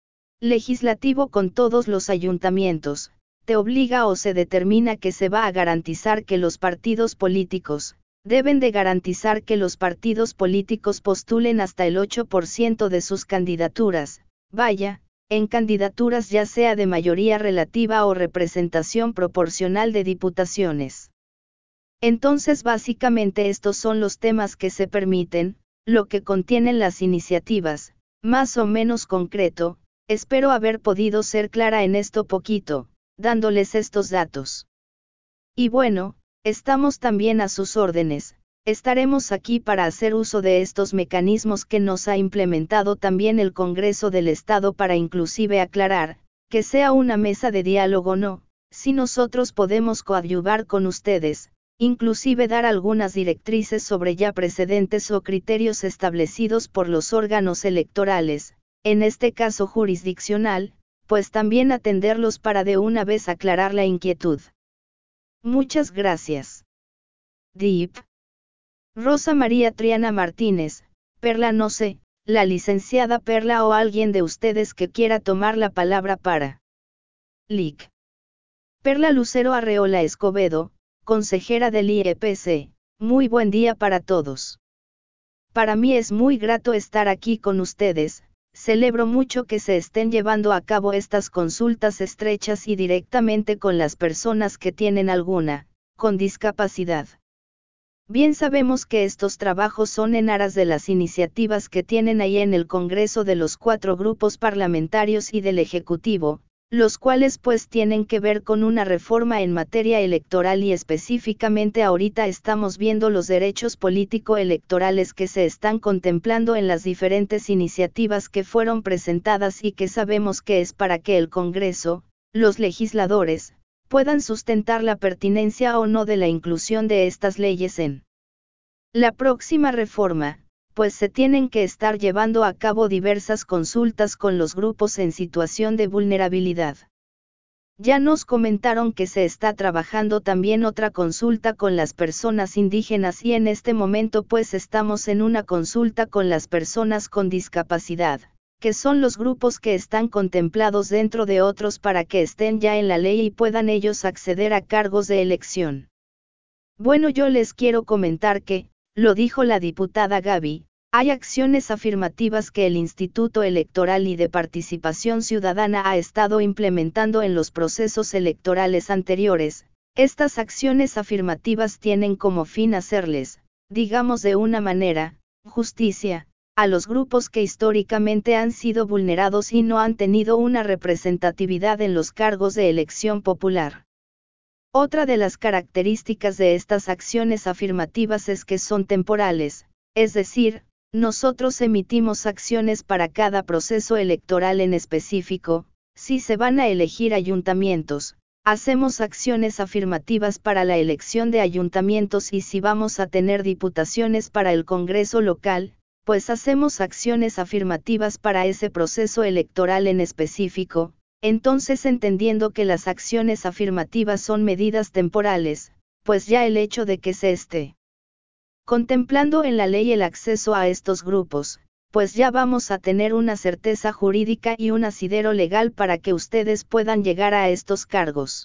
legislativo con todos los ayuntamientos, te obliga o se determina que se va a garantizar que los partidos políticos, deben de garantizar que los partidos políticos postulen hasta el ocho por ciento de sus candidaturas, vaya, en candidaturas ya sea de mayoría relativa o representación proporcional de diputaciones. Entonces básicamente estos son los temas que se permiten, lo que contienen las iniciativas, más o menos concreto, espero haber podido ser clara en esto poquito, dándoles estos datos. Y bueno, estamos también a sus órdenes, estaremos aquí para hacer uso de estos mecanismos que nos ha implementado también el Congreso del Estado para inclusive aclarar, que sea una mesa de diálogo o no, si nosotros podemos coadyuvar con ustedes, inclusive dar algunas directrices sobre ya precedentes o criterios establecidos por los órganos electorales, en este caso jurisdiccional, pues también atenderlos para de una vez aclarar la inquietud. Muchas gracias. Deep. Rosa María Triana Martínez, Perla no sé, la licenciada Perla o alguien de ustedes que quiera tomar la palabra para. Lic. Perla Lucero Arreola Escobedo, consejera del I E P C, muy buen día para todos. Para mí es muy grato estar aquí con ustedes, celebro mucho que se estén llevando a cabo estas consultas estrechas y directamente con las personas que tienen alguna, con discapacidad. Bien sabemos que estos trabajos son en aras de las iniciativas que tienen ahí en el Congreso de los cuatro grupos parlamentarios y del Ejecutivo, los cuales pues tienen que ver con una reforma en materia electoral y específicamente ahorita estamos viendo los derechos político-electorales que se están contemplando en las diferentes iniciativas que fueron presentadas y que sabemos que es para que el Congreso, los legisladores, puedan sustentar la pertinencia o no de la inclusión de estas leyes en la próxima reforma, pues se tienen que estar llevando a cabo diversas consultas con los grupos en situación de vulnerabilidad. Ya nos comentaron que se está trabajando también otra consulta con las personas indígenas y en este momento pues estamos en una consulta con las personas con discapacidad, que son los grupos que están contemplados dentro de otros para que estén ya en la ley y puedan ellos acceder a cargos de elección. Bueno, yo les quiero comentar que, lo dijo la diputada Gaby, hay acciones afirmativas que el Instituto Electoral y de Participación Ciudadana ha estado implementando en los procesos electorales anteriores. Estas acciones afirmativas tienen como fin hacerles, digamos de una manera, justicia, a los grupos que históricamente han sido vulnerados y no han tenido una representatividad en los cargos de elección popular. Otra de las características de estas acciones afirmativas es que son temporales, es decir, nosotros emitimos acciones para cada proceso electoral en específico. Si se van a elegir ayuntamientos, hacemos acciones afirmativas para la elección de ayuntamientos y si vamos a tener diputaciones para el Congreso local, pues hacemos acciones afirmativas para ese proceso electoral en específico. Entonces, entendiendo que las acciones afirmativas son medidas temporales, pues ya el hecho de que se esté contemplando en la ley el acceso a estos grupos, pues ya vamos a tener una certeza jurídica y un asidero legal para que ustedes puedan llegar a estos cargos.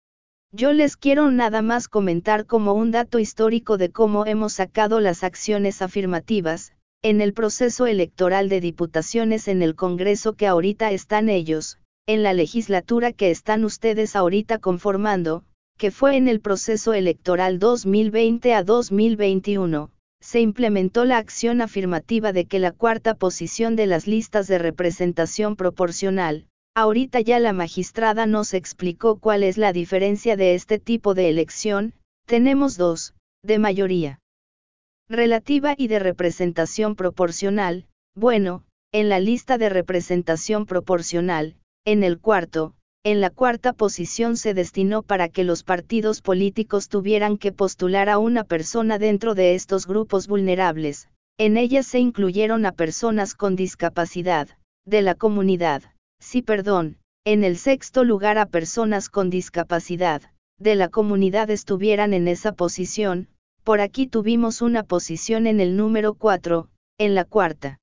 Yo les quiero nada más comentar como un dato histórico de cómo hemos sacado las acciones afirmativas, en el proceso electoral de diputaciones en el Congreso que ahorita están ellos, en la legislatura que están ustedes ahorita conformando, que fue en el proceso electoral dos mil veinte a dos mil veintiuno, se implementó la acción afirmativa de que la cuarta posición de las listas de representación proporcional, ahorita ya la magistrada nos explicó cuál es la diferencia de este tipo de elección, tenemos dos, de mayoría relativa y de representación proporcional. Bueno, en la lista de representación proporcional, en el cuarto, en la cuarta posición se destinó para que los partidos políticos tuvieran que postular a una persona dentro de estos grupos vulnerables, en ellas se incluyeron a personas con discapacidad, de la comunidad, sí perdón, en el sexto lugar a personas con discapacidad, de la comunidad estuvieran en esa posición. Por aquí tuvimos una posición en el número cuatro, en la cuarta.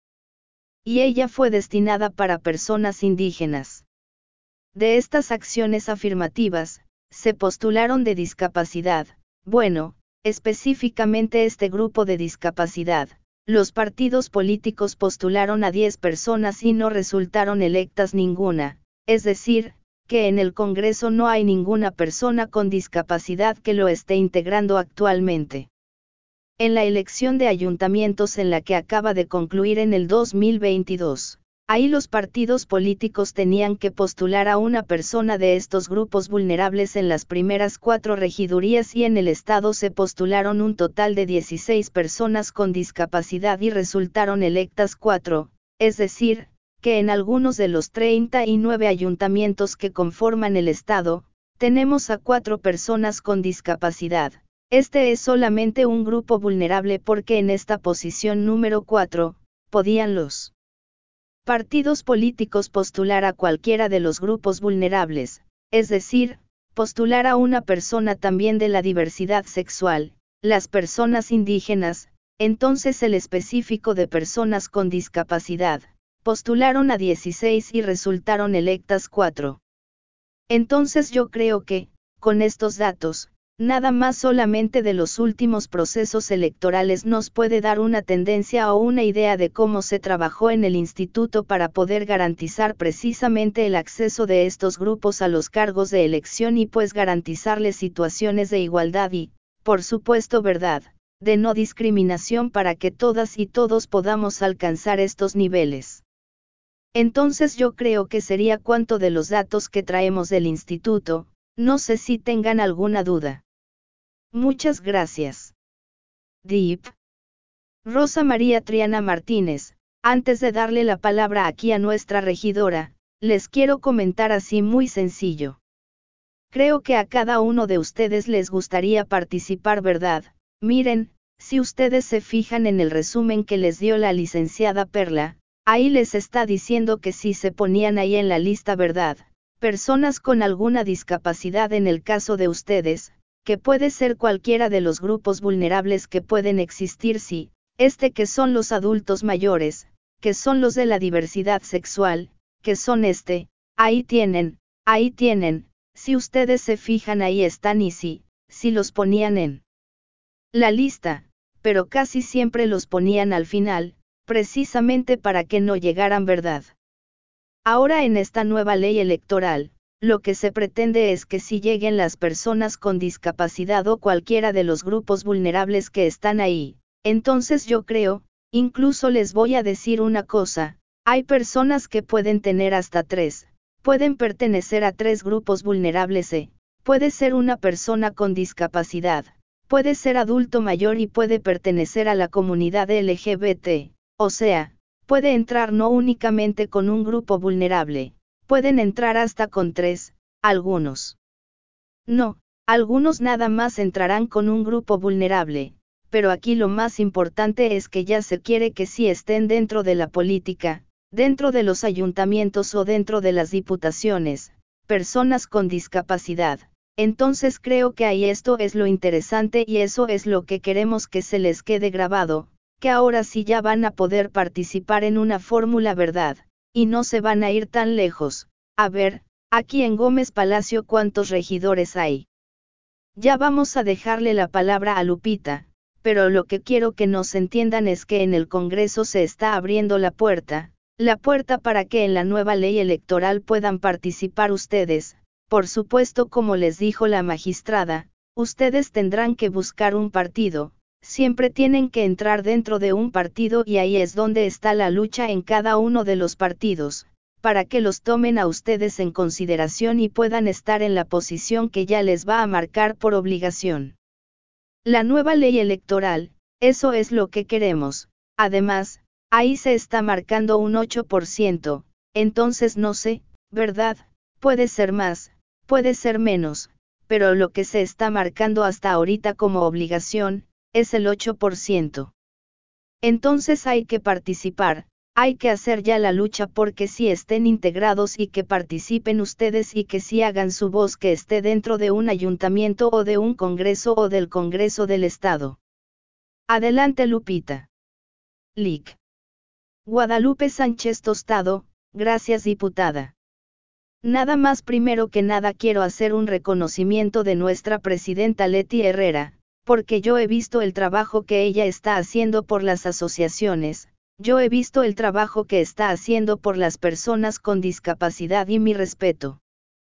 Y ella fue destinada para personas indígenas. De estas acciones afirmativas, se postularon de discapacidad, bueno, específicamente este grupo de discapacidad, los partidos políticos postularon a diez personas y no resultaron electas ninguna, es decir, que en el Congreso no hay ninguna persona con discapacidad que lo esté integrando actualmente. En la elección de ayuntamientos en la que acaba de concluir en el dos mil veintidós, Ahí los partidos políticos tenían que postular a una persona de estos grupos vulnerables en las primeras cuatro regidurías y en el estado se postularon un total de dieciséis personas con discapacidad y resultaron electas cuatro, es decir, que en algunos de los treinta y nueve ayuntamientos que conforman el estado, tenemos a cuatro personas con discapacidad. Este es solamente un grupo vulnerable porque en esta posición número cuatro, podían los partidos políticos postular a cualquiera de los grupos vulnerables, es decir, postular a una persona también de la diversidad sexual, las personas indígenas, entonces el específico de personas con discapacidad, postularon a dieciséis y resultaron electas cuatro. Entonces yo creo que, con estos datos, nada más solamente de los últimos procesos electorales nos puede dar una tendencia o una idea de cómo se trabajó en el instituto para poder garantizar precisamente el acceso de estos grupos a los cargos de elección y pues garantizarles situaciones de igualdad y, por supuesto, verdad, de no discriminación para que todas y todos podamos alcanzar estos niveles. Entonces yo creo que sería cuanto de los datos que traemos del instituto, no sé si tengan alguna duda. Muchas gracias. Deep. Rosa María Triana Martínez, antes de darle la palabra aquí a nuestra regidora, les quiero comentar así muy sencillo. Creo que a cada uno de ustedes les gustaría participar, ¿verdad? Miren, si ustedes se fijan en el resumen que les dio la licenciada Perla, ahí les está diciendo que si se ponían ahí en la lista, ¿verdad? Personas con alguna discapacidad en el caso de ustedes, que puede ser cualquiera de los grupos vulnerables que pueden existir, sí, este que son los adultos mayores, que son los de la diversidad sexual, que son este, ahí tienen, ahí tienen, si ustedes se fijan ahí están y sí, si los ponían en la lista, pero casi siempre los ponían al final, precisamente para que no llegaran, ¿verdad? Ahora en esta nueva ley electoral, lo que se pretende es que si lleguen las personas con discapacidad o cualquiera de los grupos vulnerables que están ahí, entonces yo creo, incluso les voy a decir una cosa, hay personas que pueden tener hasta tres, pueden pertenecer a tres grupos vulnerables e, puede ser una persona con discapacidad, puede ser adulto mayor y puede pertenecer a la comunidad L G B T, o sea, puede entrar no únicamente con un grupo vulnerable. Pueden entrar hasta con tres, algunos. No, algunos nada más entrarán con un grupo vulnerable, pero aquí lo más importante es que ya se quiere que sí estén dentro de la política, dentro de los ayuntamientos o dentro de las diputaciones, personas con discapacidad. Entonces creo que ahí esto es lo interesante y eso es lo que queremos que se les quede grabado, que ahora sí ya van a poder participar en una fórmula, ¿verdad? Y no se van a ir tan lejos. A ver, aquí en Gómez Palacio, ¿cuántos regidores hay? Ya vamos a dejarle la palabra a Lupita, pero lo que quiero que nos entiendan es que en el Congreso se está abriendo la puerta, la puerta para que en la nueva ley electoral puedan participar ustedes. Por supuesto, como les dijo la magistrada, ustedes tendrán que buscar un partido. Siempre tienen que entrar dentro de un partido y ahí es donde está la lucha en cada uno de los partidos, para que los tomen a ustedes en consideración y puedan estar en la posición que ya les va a marcar por obligación. La nueva ley electoral, eso es lo que queremos, además, ahí se está marcando un ocho por ciento, entonces no sé, ¿verdad? Puede ser más, puede ser menos, pero lo que se está marcando hasta ahorita como obligación, es el ocho por ciento. Entonces hay que participar, hay que hacer ya la lucha porque sí estén integrados y que participen ustedes y que sí hagan su voz que esté dentro de un ayuntamiento o de un congreso o del Congreso del Estado. Adelante, Lupita. Lic. Guadalupe Sánchez Tostado, gracias, diputada. Nada más, primero que nada quiero hacer un reconocimiento de nuestra presidenta Leti Herrera, porque yo he visto el trabajo que ella está haciendo por las asociaciones, yo he visto el trabajo que está haciendo por las personas con discapacidad y mi respeto.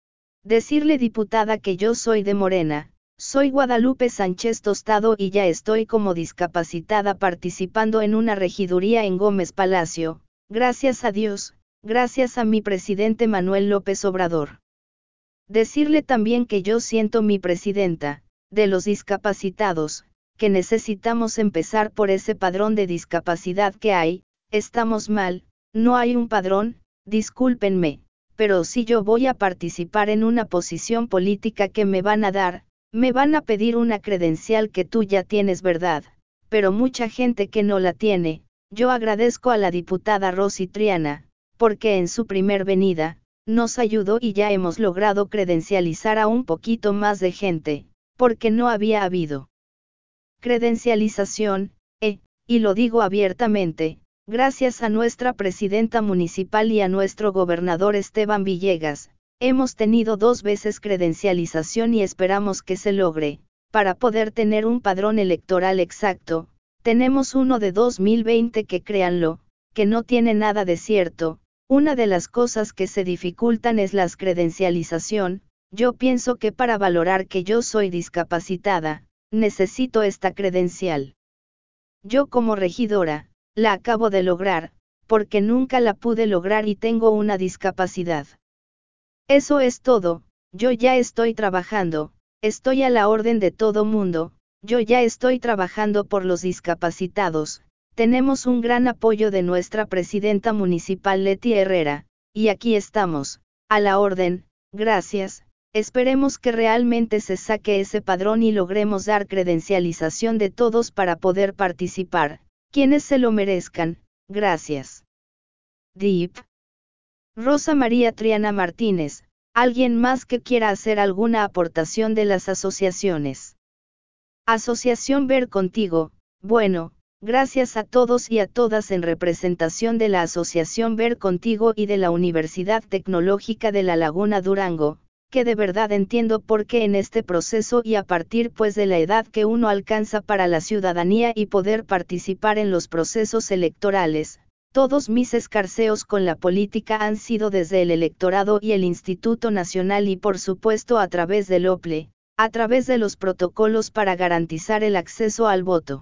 Decirle, diputada, que yo soy de Morena, soy Guadalupe Sánchez Tostado y ya estoy como discapacitada participando en una regiduría en Gómez Palacio, gracias a Dios, gracias a mi presidente Manuel López Obrador. Decirle también que yo siento mi presidenta, de los discapacitados, que necesitamos empezar por ese padrón de discapacidad que hay, estamos mal, no hay un padrón, discúlpenme, pero si yo voy a participar en una posición política que me van a dar, me van a pedir una credencial que tú ya tienes, ¿verdad? Pero mucha gente que no la tiene. Yo agradezco a la diputada Rosy Triana, porque en su primer venida, nos ayudó y ya hemos logrado credencializar a un poquito más de gente, porque no había habido credencialización, eh, y lo digo abiertamente, gracias a nuestra presidenta municipal y a nuestro gobernador Esteban Villegas, hemos tenido dos veces credencialización y esperamos que se logre, para poder tener un padrón electoral exacto. Tenemos uno de dos mil veinte que, créanlo, que no tiene nada de cierto. Una de las cosas que se dificultan es la credencialización. Yo pienso que para valorar que yo soy discapacitada, necesito esta credencial. Yo como regidora, la acabo de lograr, porque nunca la pude lograr y tengo una discapacidad. Eso es todo, yo ya estoy trabajando, estoy a la orden de todo mundo. Yo ya estoy trabajando por los discapacitados, tenemos un gran apoyo de nuestra presidenta municipal Leti Herrera, y aquí estamos, a la orden, gracias, esperemos que realmente se saque ese padrón y logremos dar credencialización de todos para poder participar, quienes se lo merezcan, gracias. Deep. Rosa María Triana Martínez, ¿alguien más que quiera hacer alguna aportación de las asociaciones? Asociación Ver Contigo, bueno, gracias a todos y a todas en representación de la Asociación Ver Contigo y de la Universidad Tecnológica de La Laguna Durango, que de verdad entiendo por qué en este proceso y a partir pues de la edad que uno alcanza para la ciudadanía y poder participar en los procesos electorales, todos mis escarceos con la política han sido desde el electorado y el Instituto Nacional y por supuesto a través del O P L E, a través de los protocolos para garantizar el acceso al voto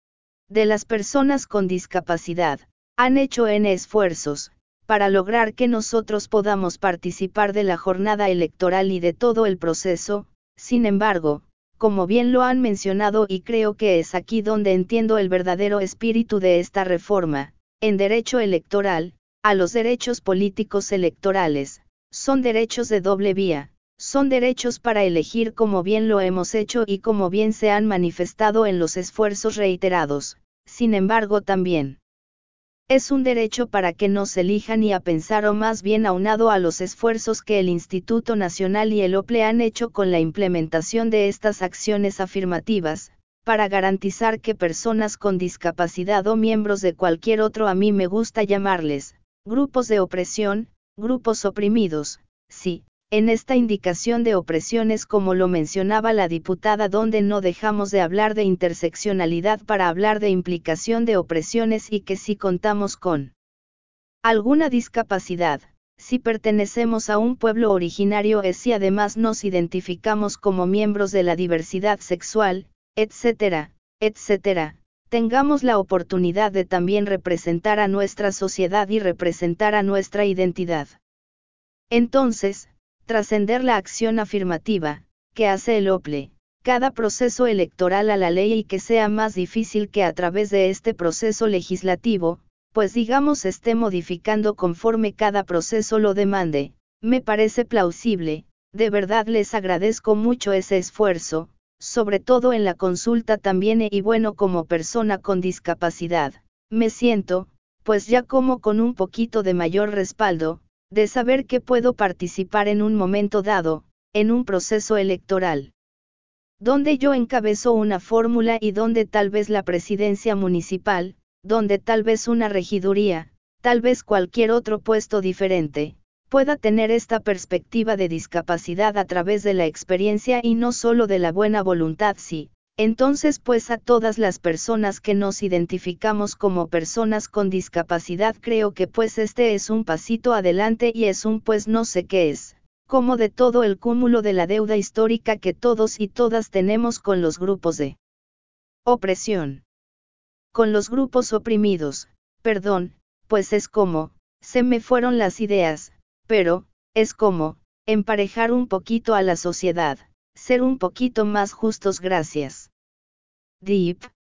de las personas con discapacidad, han hecho N esfuerzos, para lograr que nosotros podamos participar de la jornada electoral y de todo el proceso. Sin embargo, como bien lo han mencionado y creo que es aquí donde entiendo el verdadero espíritu de esta reforma, en derecho electoral, a los derechos políticos electorales, son derechos de doble vía. Son derechos para elegir como bien lo hemos hecho y como bien se han manifestado en los esfuerzos reiterados, sin embargo también es un derecho para que nos elijan y a pensar o más bien aunado a los esfuerzos que el Instituto Nacional y el O P L E han hecho con la implementación de estas acciones afirmativas, para garantizar que personas con discapacidad o miembros de cualquier otro, a mí me gusta llamarles, grupos de opresión, grupos oprimidos, sí. En esta indicación de opresiones, como lo mencionaba la diputada, donde no dejamos de hablar de interseccionalidad para hablar de implicación de opresiones y que si contamos con alguna discapacidad, si pertenecemos a un pueblo originario es si además nos identificamos como miembros de la diversidad sexual, etcétera, etcétera, tengamos la oportunidad de también representar a nuestra sociedad y representar a nuestra identidad. Entonces, trascender la acción afirmativa, que hace el O P L E, cada proceso electoral a la ley y que sea más difícil que a través de este proceso legislativo, pues digamos esté modificando conforme cada proceso lo demande, me parece plausible, de verdad les agradezco mucho ese esfuerzo, sobre todo en la consulta también y bueno como persona con discapacidad, me siento, pues ya como con un poquito de mayor respaldo, de saber que puedo participar en un momento dado, en un proceso electoral, donde yo encabezo una fórmula y donde tal vez la presidencia municipal, donde tal vez una regiduría, tal vez cualquier otro puesto diferente, pueda tener esta perspectiva de discapacidad a través de la experiencia y no solo de la buena voluntad. Sí, entonces pues a todas las personas que nos identificamos como personas con discapacidad creo que pues este es un pasito adelante y es un pues no sé qué es, como de todo el cúmulo de la deuda histórica que todos y todas tenemos con los grupos de opresión. Con los grupos oprimidos, perdón, pues es como, se me fueron las ideas, pero, es como, emparejar un poquito a la sociedad, ser un poquito más justos. Gracias. Deep.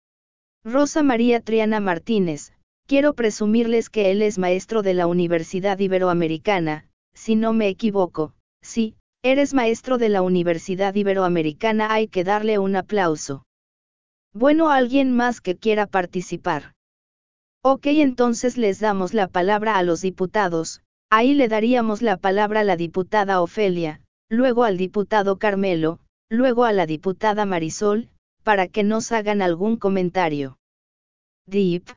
Rosa María Triana Martínez, quiero presumirles que él es maestro de la Universidad Iberoamericana, si no me equivoco. Sí, eres maestro de la Universidad Iberoamericana, hay que darle un aplauso. Bueno, ¿alguien más que quiera participar? Ok, entonces les damos la palabra a los diputados. Ahí le daríamos la palabra a la diputada Ofelia, luego al diputado Carmelo, luego a la diputada Marisol, para que nos hagan algún comentario. Deep.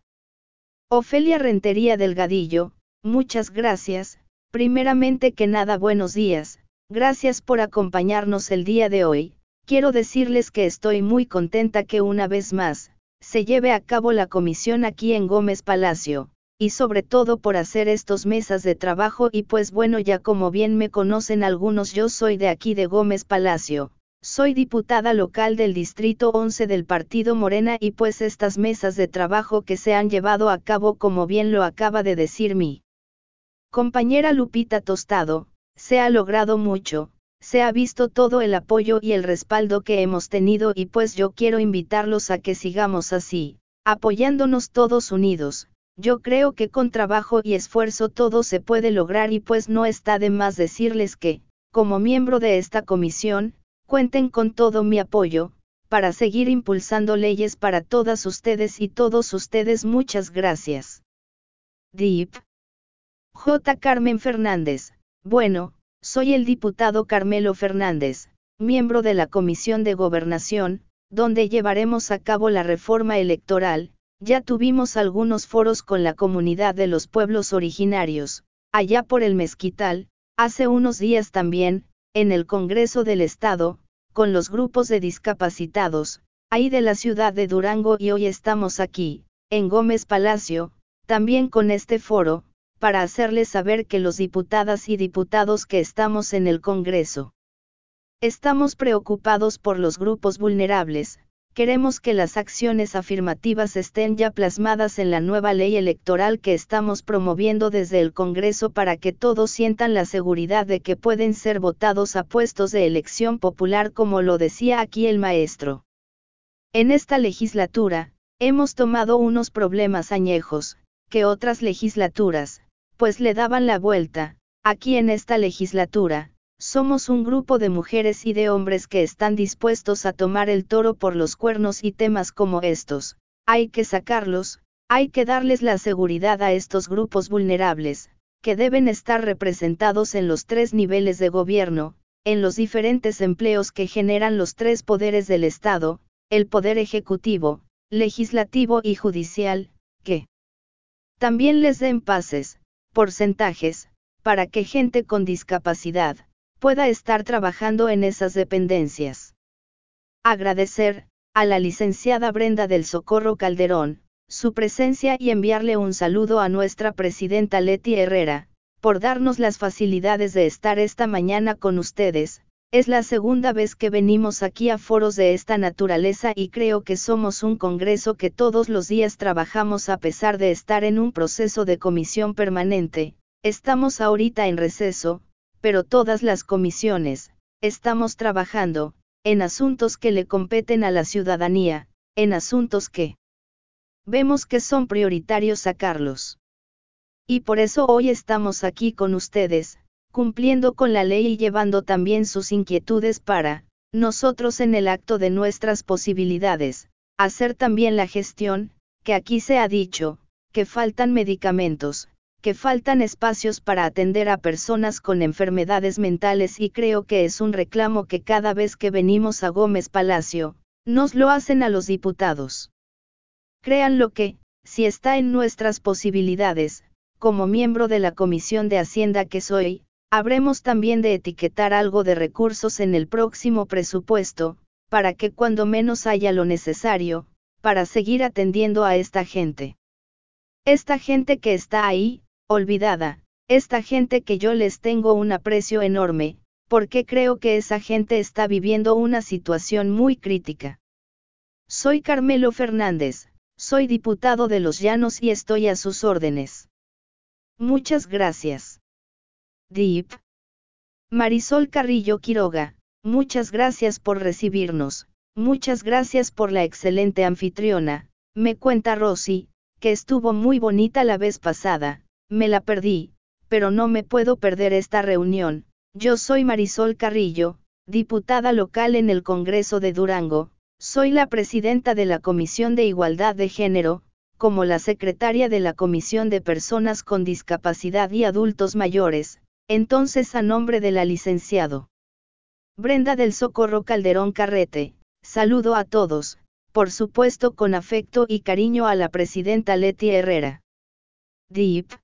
Ofelia Rentería Delgadillo, muchas gracias. Primeramente que nada, buenos días, gracias por acompañarnos el día de hoy. Quiero decirles que estoy muy contenta que una vez más, se lleve a cabo la comisión aquí en Gómez Palacio, y sobre todo por hacer estos mesas de trabajo. Y pues bueno, ya como bien me conocen algunos, yo soy de aquí de Gómez Palacio, soy diputada local del Distrito once del Partido Morena, y pues estas mesas de trabajo que se han llevado a cabo, como bien lo acaba de decir mi compañera Lupita Tostado, se ha logrado mucho, se ha visto todo el apoyo y el respaldo que hemos tenido, y pues yo quiero invitarlos a que sigamos así, apoyándonos todos unidos. Yo creo que con trabajo y esfuerzo todo se puede lograr, y pues no está de más decirles que, como miembro de esta comisión, cuenten con todo mi apoyo, para seguir impulsando leyes para todas ustedes y todos ustedes. Muchas gracias. Deep. J. Carmen Fernández. Bueno, soy el diputado Carmelo Fernández, miembro de la Comisión de Gobernación, donde llevaremos a cabo la reforma electoral. Ya tuvimos algunos foros con la comunidad de los pueblos originarios, allá por el Mezquital, hace unos días también, en el Congreso del Estado, con los grupos de discapacitados, ahí de la ciudad de Durango, y hoy estamos aquí, en Gómez Palacio, también con este foro, para hacerles saber que los diputadas y diputados que estamos en el Congreso estamos preocupados por los grupos vulnerables. Queremos que las acciones afirmativas estén ya plasmadas en la nueva ley electoral que estamos promoviendo desde el Congreso, para que todos sientan la seguridad de que pueden ser votados a puestos de elección popular, como lo decía aquí el maestro. En esta legislatura, hemos tomado unos problemas añejos, que otras legislaturas, pues le daban la vuelta. Aquí en esta legislatura, somos un grupo de mujeres y de hombres que están dispuestos a tomar el toro por los cuernos, y temas como estos, hay que sacarlos, hay que darles la seguridad a estos grupos vulnerables, que deben estar representados en los tres niveles de gobierno, en los diferentes empleos que generan los tres poderes del Estado, el poder ejecutivo, legislativo y judicial, que también les den pases, porcentajes, para que gente con discapacidad pueda estar trabajando en esas dependencias. Agradecer a la licenciada Brenda del Socorro Calderón su presencia, y enviarle un saludo a nuestra presidenta Leti Herrera, por darnos las facilidades de estar esta mañana con ustedes. Es la segunda vez que venimos aquí a foros de esta naturaleza, y creo que somos un congreso que todos los días trabajamos, a pesar de estar en un proceso de comisión permanente. Estamos ahorita en receso, pero todas las comisiones, estamos trabajando, en asuntos que le competen a la ciudadanía, en asuntos que vemos que son prioritarios sacarlos. Y por eso hoy estamos aquí con ustedes, cumpliendo con la ley y llevando también sus inquietudes para, nosotros en el acto de nuestras posibilidades, hacer también la gestión, que aquí se ha dicho, que faltan medicamentos, que faltan espacios para atender a personas con enfermedades mentales, y creo que es un reclamo que cada vez que venimos a Gómez Palacio, nos lo hacen a los diputados. Créanlo que, si está en nuestras posibilidades, como miembro de la Comisión de Hacienda que soy, habremos también de etiquetar algo de recursos en el próximo presupuesto, para que cuando menos haya lo necesario, para seguir atendiendo a esta gente. Esta gente que está ahí, olvidada, esta gente que yo les tengo un aprecio enorme, porque creo que esa gente está viviendo una situación muy crítica. Soy Carmelo Fernández, soy diputado de Los Llanos y estoy a sus órdenes. Muchas gracias. D I P. Marisol Carrillo Quiroga, muchas gracias por recibirnos, muchas gracias por la excelente anfitriona. Me cuenta Rosy, que estuvo muy bonita la vez pasada, me la perdí, pero no me puedo perder esta reunión. Yo soy Marisol Carrillo, diputada local en el Congreso de Durango, soy la presidenta de la Comisión de Igualdad de Género, como la secretaria de la Comisión de Personas con Discapacidad y Adultos Mayores, entonces a nombre de la licenciado Brenda del Socorro Calderón Carrete, saludo a todos, por supuesto con afecto y cariño a la presidenta Leti Herrera. D I P.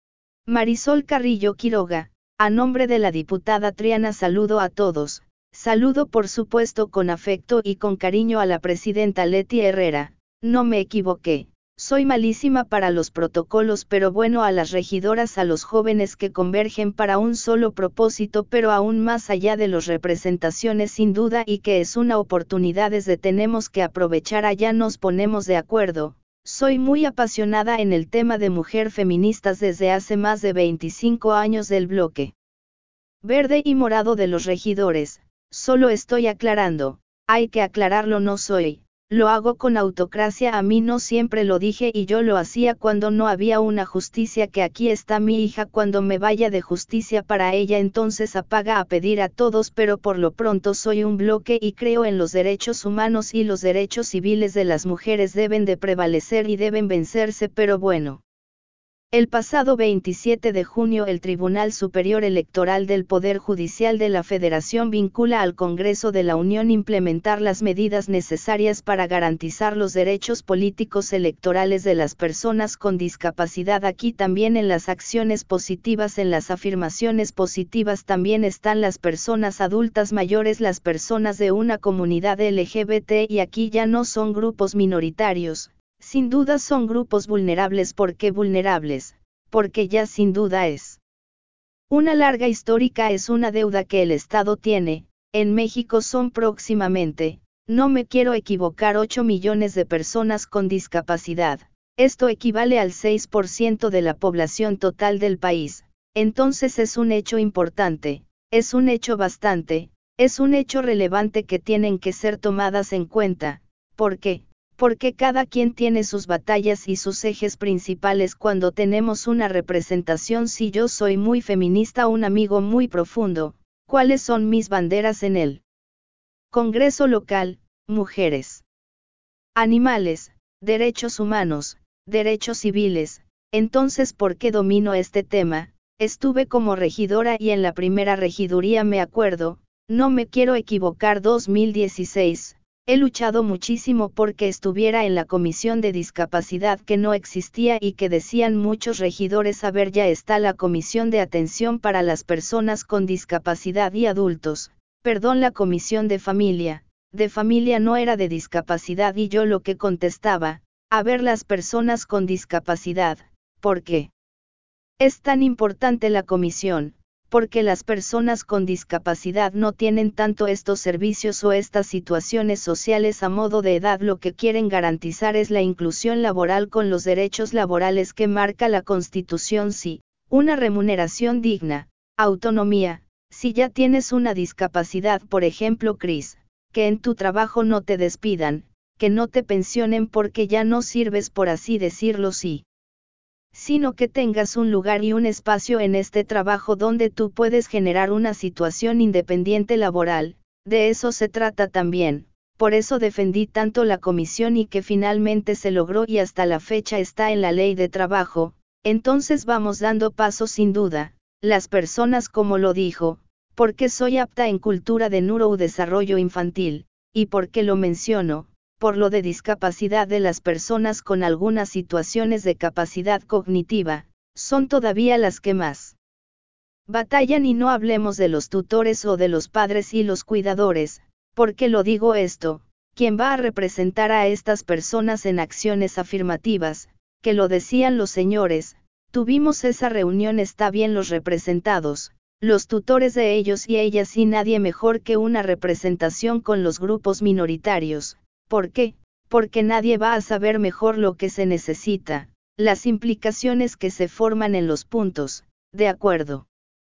Marisol Carrillo Quiroga, a nombre de la diputada Triana saludo a todos, saludo por supuesto con afecto y con cariño a la presidenta Leti Herrera, no me equivoqué. Soy malísima para los protocolos, pero bueno, a las regidoras, a los jóvenes que convergen para un solo propósito, pero aún más allá de las representaciones sin duda, y que es una oportunidad desde tenemos que aprovechar, allá nos ponemos de acuerdo. Soy muy apasionada en el tema de mujer feministas desde hace más de veinticinco años del bloque verde y morado de los regidores, solo estoy aclarando, hay que aclararlo, no soy. Lo hago con autocracia, a mí no siempre lo dije y yo lo hacía cuando no había una justicia, que aquí está mi hija, cuando me vaya de justicia para ella entonces apaga a pedir a todos, pero por lo pronto soy un bloque y creo en los derechos humanos y los derechos civiles de las mujeres deben de prevalecer y deben vencerse, pero bueno. El pasado veintisiete de junio el Tribunal Superior Electoral del Poder Judicial de la Federación vincula al Congreso de la Unión implementar las medidas necesarias para garantizar los derechos políticos electorales de las personas con discapacidad. Aquí también en las acciones positivas, en las afirmaciones positivas también están las personas adultas mayores, las personas de una comunidad L G B T, y aquí ya no son grupos minoritarios. Sin duda son grupos vulnerables. ¿Por qué vulnerables? Porque ya sin duda es una larga histórica, es una deuda que el Estado tiene. En México son próximamente, no me quiero equivocar, ocho millones de personas con discapacidad. Esto equivale al seis por ciento de la población total del país. Entonces es un hecho importante, es un hecho bastante, es un hecho relevante que tienen que ser tomadas en cuenta. ¿Por qué? Porque cada quien tiene sus batallas y sus ejes principales. Cuando tenemos una representación, si yo soy muy feminista, un amigo muy profundo, ¿cuáles son mis banderas en el Congreso local? Mujeres, animales, derechos humanos, derechos civiles. Entonces, ¿por qué domino este tema? Estuve como regidora y en la primera regiduría me acuerdo, no me quiero equivocar, dos mil dieciséis. He luchado muchísimo porque estuviera en la Comisión de Discapacidad, que no existía y que decían muchos regidores, a ver, ya está la Comisión de Atención para las Personas con Discapacidad y Adultos, perdón, la Comisión de Familia, de Familia no era de discapacidad, y yo lo que contestaba, a ver, las personas con discapacidad, ¿por qué es tan importante la comisión? Porque las personas con discapacidad no tienen tanto estos servicios o estas situaciones sociales a modo de edad. Lo que quieren garantizar es la inclusión laboral con los derechos laborales que marca la Constitución, sí, una remuneración digna, autonomía. Si ya tienes una discapacidad, por ejemplo, Cris, que en tu trabajo no te despidan, que no te pensionen porque ya no sirves, por así decirlo, sí, sino que tengas un lugar y un espacio en este trabajo donde tú puedes generar una situación independiente laboral. De eso se trata también. Por eso defendí tanto la comisión y que finalmente se logró y hasta la fecha está en la ley de trabajo. Entonces vamos dando pasos sin duda. Las personas, como lo dijo, porque soy apta en cultura de neurodesarrollo infantil, y porque lo menciono, por lo de discapacidad de las personas con algunas situaciones de capacidad cognitiva, son todavía las que más batallan, y no hablemos de los tutores o de los padres y los cuidadores. ¿Por qué lo digo esto? ¿Quién va a representar a estas personas en acciones afirmativas? Que lo decían los señores, tuvimos esa reunión, está bien, los representados, los tutores de ellos y ellas, y nadie mejor que una representación con los grupos minoritarios. ¿Por qué? Porque nadie va a saber mejor lo que se necesita. las implicaciones que se forman en los puntos, de acuerdo.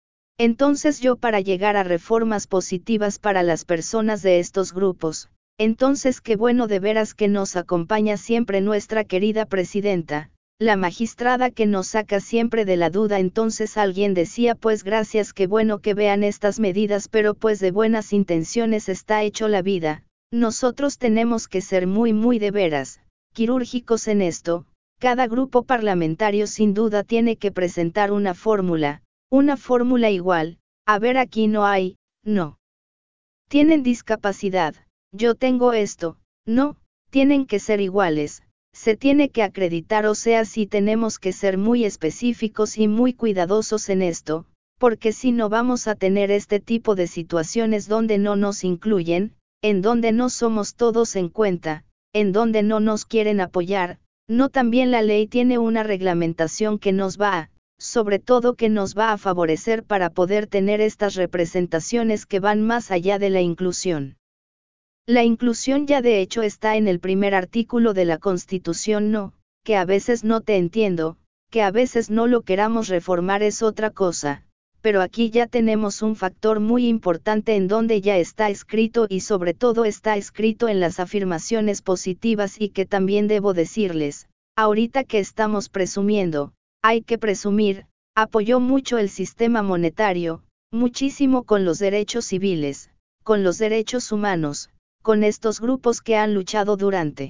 Entonces yo para llegar a reformas positivas para las personas de estos grupos, entonces qué bueno de veras que nos acompaña siempre nuestra querida presidenta, la magistrada que nos saca siempre de la duda. Entonces alguien decía pues gracias, qué bueno que vean estas medidas, pero pues de buenas intenciones está hecho la vida, nosotros tenemos que ser muy muy de veras, quirúrgicos en esto, cada grupo parlamentario sin duda tiene que presentar una fórmula. Una fórmula igual, a ver aquí no hay, no. Tienen discapacidad, yo tengo esto, no, tienen que ser iguales, se tiene que acreditar, o sea, sí tenemos que ser muy específicos y muy cuidadosos en esto, porque si no vamos a tener este tipo de situaciones donde no nos incluyen, en donde no somos todos en cuenta, en donde no nos quieren apoyar, no. También la ley tiene una reglamentación que nos va a sobre todo que nos va a favorecer para poder tener estas representaciones que van más allá de la inclusión. La inclusión ya de hecho está en el primer artículo de la Constitución, no, que a veces no te entiendo, que a veces no lo queramos reformar es otra cosa, pero aquí ya tenemos un factor muy importante en donde ya está escrito y sobre todo está escrito en las afirmaciones positivas. Y que también debo decirles, ahorita que estamos presumiendo, hay que presumir, apoyó mucho el sistema monetario, muchísimo con los derechos civiles, con los derechos humanos, con estos grupos que han luchado durante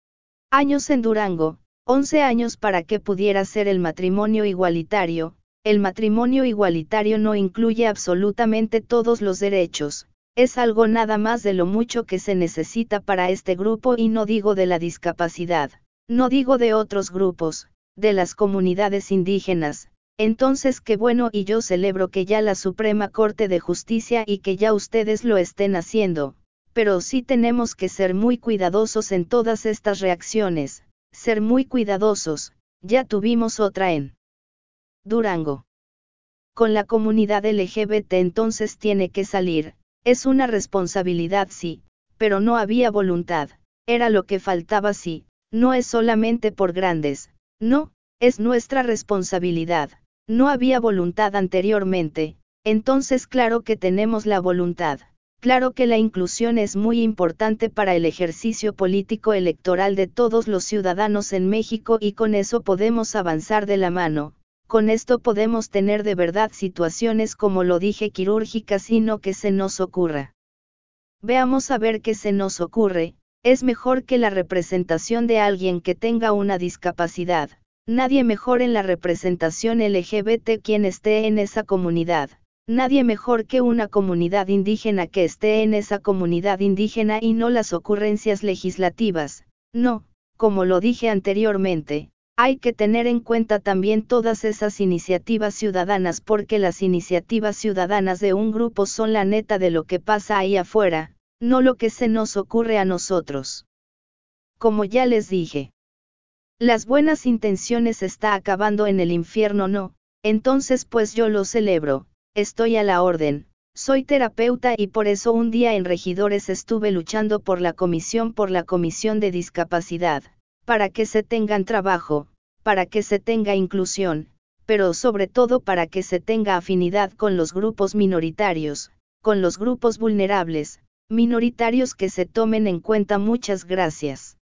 años en Durango, once años para que pudiera ser el matrimonio igualitario. El matrimonio igualitario no incluye absolutamente todos los derechos, es algo nada más de lo mucho que se necesita para este grupo, y no digo de la discapacidad, no digo de otros grupos, de las comunidades indígenas. Entonces qué bueno, y yo celebro que ya la Suprema Corte de Justicia y que ya ustedes lo estén haciendo, pero sí tenemos que ser muy cuidadosos en todas estas reacciones, ser muy cuidadosos. Ya tuvimos otra en Durango con la comunidad L G B T, entonces tiene que salir, es una responsabilidad sí, pero no había voluntad, era lo que faltaba. Sí, no es solamente por grandes, no, es nuestra responsabilidad, no había voluntad anteriormente, entonces claro que tenemos la voluntad, claro que la inclusión es muy importante para el ejercicio político electoral de todos los ciudadanos en México, y con eso podemos avanzar de la mano, con esto podemos tener de verdad situaciones como lo dije quirúrgicas y no que se nos ocurra. Veamos a ver qué se nos ocurre. Es mejor que la representación de alguien que tenga una discapacidad, nadie mejor en la representación L G B T quien esté en esa comunidad, nadie mejor que una comunidad indígena que esté en esa comunidad indígena, y no las ocurrencias legislativas, no, como lo dije anteriormente, hay que tener en cuenta también todas esas iniciativas ciudadanas, porque las iniciativas ciudadanas de un grupo son la neta de lo que pasa ahí afuera, no lo que se nos ocurre a nosotros. Como ya les dije, las buenas intenciones está acabando en el infierno, no, entonces pues yo lo celebro, estoy a la orden, soy terapeuta y por eso un día en Regidores estuve luchando por la comisión, por la comisión de discapacidad, para que se tengan trabajo, para que se tenga inclusión, pero sobre todo para que se tenga afinidad con los grupos minoritarios, con los grupos vulnerables, minoritarios que se tomen en cuenta. Muchas gracias.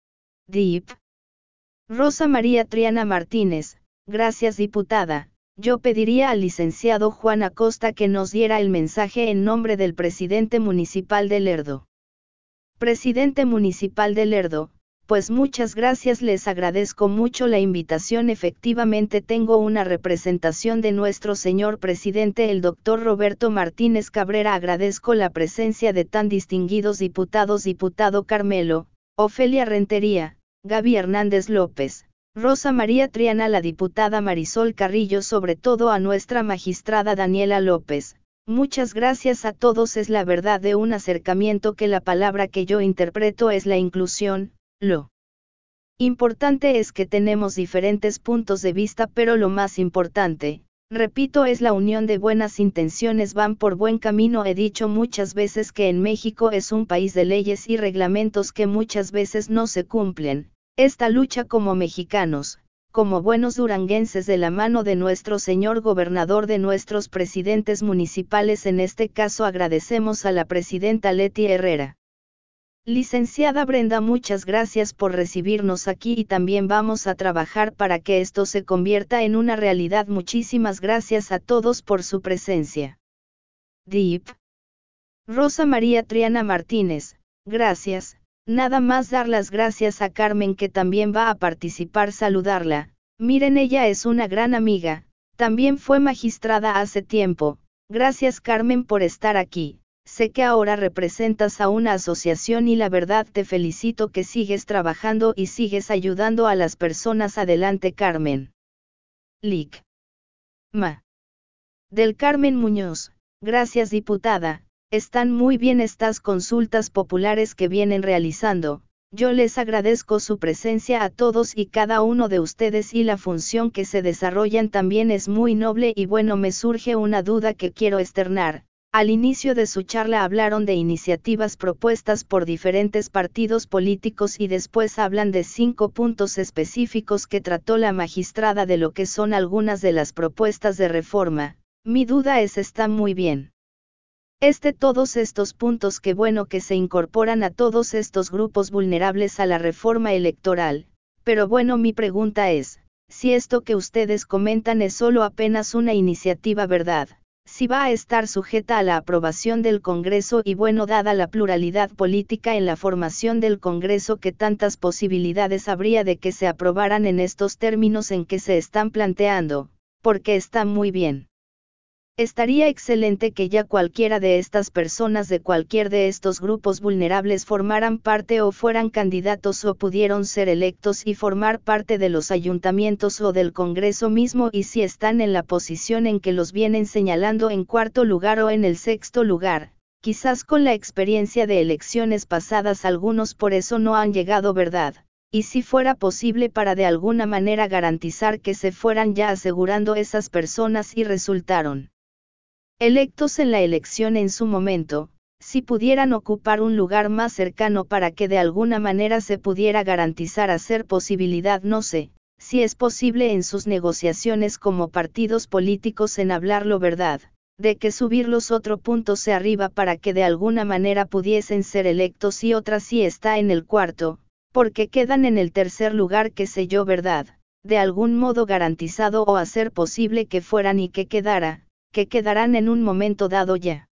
Dip. Rosa María Triana Martínez, gracias diputada. Yo pediría al licenciado Juan Acosta que nos diera el mensaje en nombre del presidente municipal de Lerdo. Presidente municipal de Lerdo, pues muchas gracias, les agradezco mucho la invitación. Efectivamente tengo una representación de nuestro señor presidente, el doctor Roberto Martínez Cabrera. Agradezco la presencia de tan distinguidos diputados: diputado Carmelo, Ofelia Rentería, Gaby Hernández López, Rosa María Triana, la diputada Marisol Carrillo, sobre todo a nuestra magistrada Daniela López. Muchas gracias a todos. Es la verdad de un acercamiento que la palabra que yo interpreto es la inclusión. Lo importante es que tenemos diferentes puntos de vista, pero lo más importante, repito, es la unión de buenas intenciones. Van por buen camino. He dicho muchas veces que en México es un país de leyes y reglamentos que muchas veces no se cumplen. Esta lucha como mexicanos, como buenos duranguenses de la mano de nuestro señor gobernador, de nuestros presidentes municipales, en este caso agradecemos a la presidenta Leti Herrera. Licenciada Brenda, muchas gracias por recibirnos aquí y también vamos a trabajar para que esto se convierta en una realidad. Muchísimas gracias a todos por su presencia. Deep. Rosa María Triana Martínez, gracias. Nada más dar las gracias a Carmen, que también va a participar, saludarla. Miren, ella es una gran amiga, también fue magistrada hace tiempo. Gracias Carmen por estar aquí. Sé que ahora representas a una asociación y la verdad te felicito que sigues trabajando y sigues ayudando a las personas. Adelante Carmen. Lic. Ma. Del Carmen Muñoz, gracias diputada. Están muy bien estas consultas populares que vienen realizando. Yo les agradezco su presencia a todos y cada uno de ustedes, y la función que se desarrollan también es muy noble. Y bueno, me surge una duda que quiero externar. Al inicio de su charla hablaron de iniciativas propuestas por diferentes partidos políticos y después hablan de cinco puntos específicos que trató la magistrada de lo que son algunas de las propuestas de reforma. Mi duda es, ¿está muy bien Este todos estos puntos? Qué bueno que se incorporan a todos estos grupos vulnerables a la reforma electoral, pero bueno, mi pregunta es, si esto que ustedes comentan es solo apenas una iniciativa, ¿verdad? Si va a estar sujeta a la aprobación del Congreso y bueno, dada la pluralidad política en la formación del Congreso, ¿qué tantas posibilidades habría de que se aprobaran en estos términos en que se están planteando? Porque está muy bien. Estaría excelente que ya cualquiera de estas personas de cualquier de estos grupos vulnerables formaran parte o fueran candidatos o pudieron ser electos y formar parte de los ayuntamientos o del Congreso mismo, y si están en la posición en que los vienen señalando, en cuarto lugar o en el sexto lugar, quizás con la experiencia de elecciones pasadas algunos por eso no han llegado, ¿verdad? Y si fuera posible para de alguna manera garantizar que se fueran ya asegurando esas personas y resultaron electos en la elección en su momento, si pudieran ocupar un lugar más cercano para que de alguna manera se pudiera garantizar hacer posibilidad, no sé, si es posible en sus negociaciones como partidos políticos en hablarlo, ¿verdad? De que subirlos otro punto se arriba para que de alguna manera pudiesen ser electos, y otra si está en el cuarto, porque quedan en el tercer lugar, qué sé yo, ¿verdad? De algún modo garantizado o hacer posible que fueran y que quedara, que quedarán en un momento dado ya.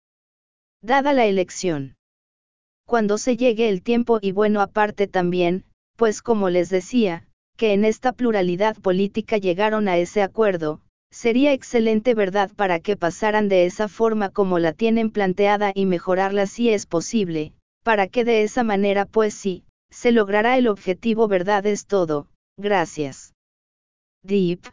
Dada la elección. Cuando se llegue el tiempo, y bueno, aparte también, pues como les decía, que en esta pluralidad política llegaron a ese acuerdo, sería excelente, ¿verdad?, para que pasaran de esa forma como la tienen planteada y mejorarla si es posible, para que de esa manera pues sí, se logrará el objetivo, ¿verdad? Es todo, gracias. Deep.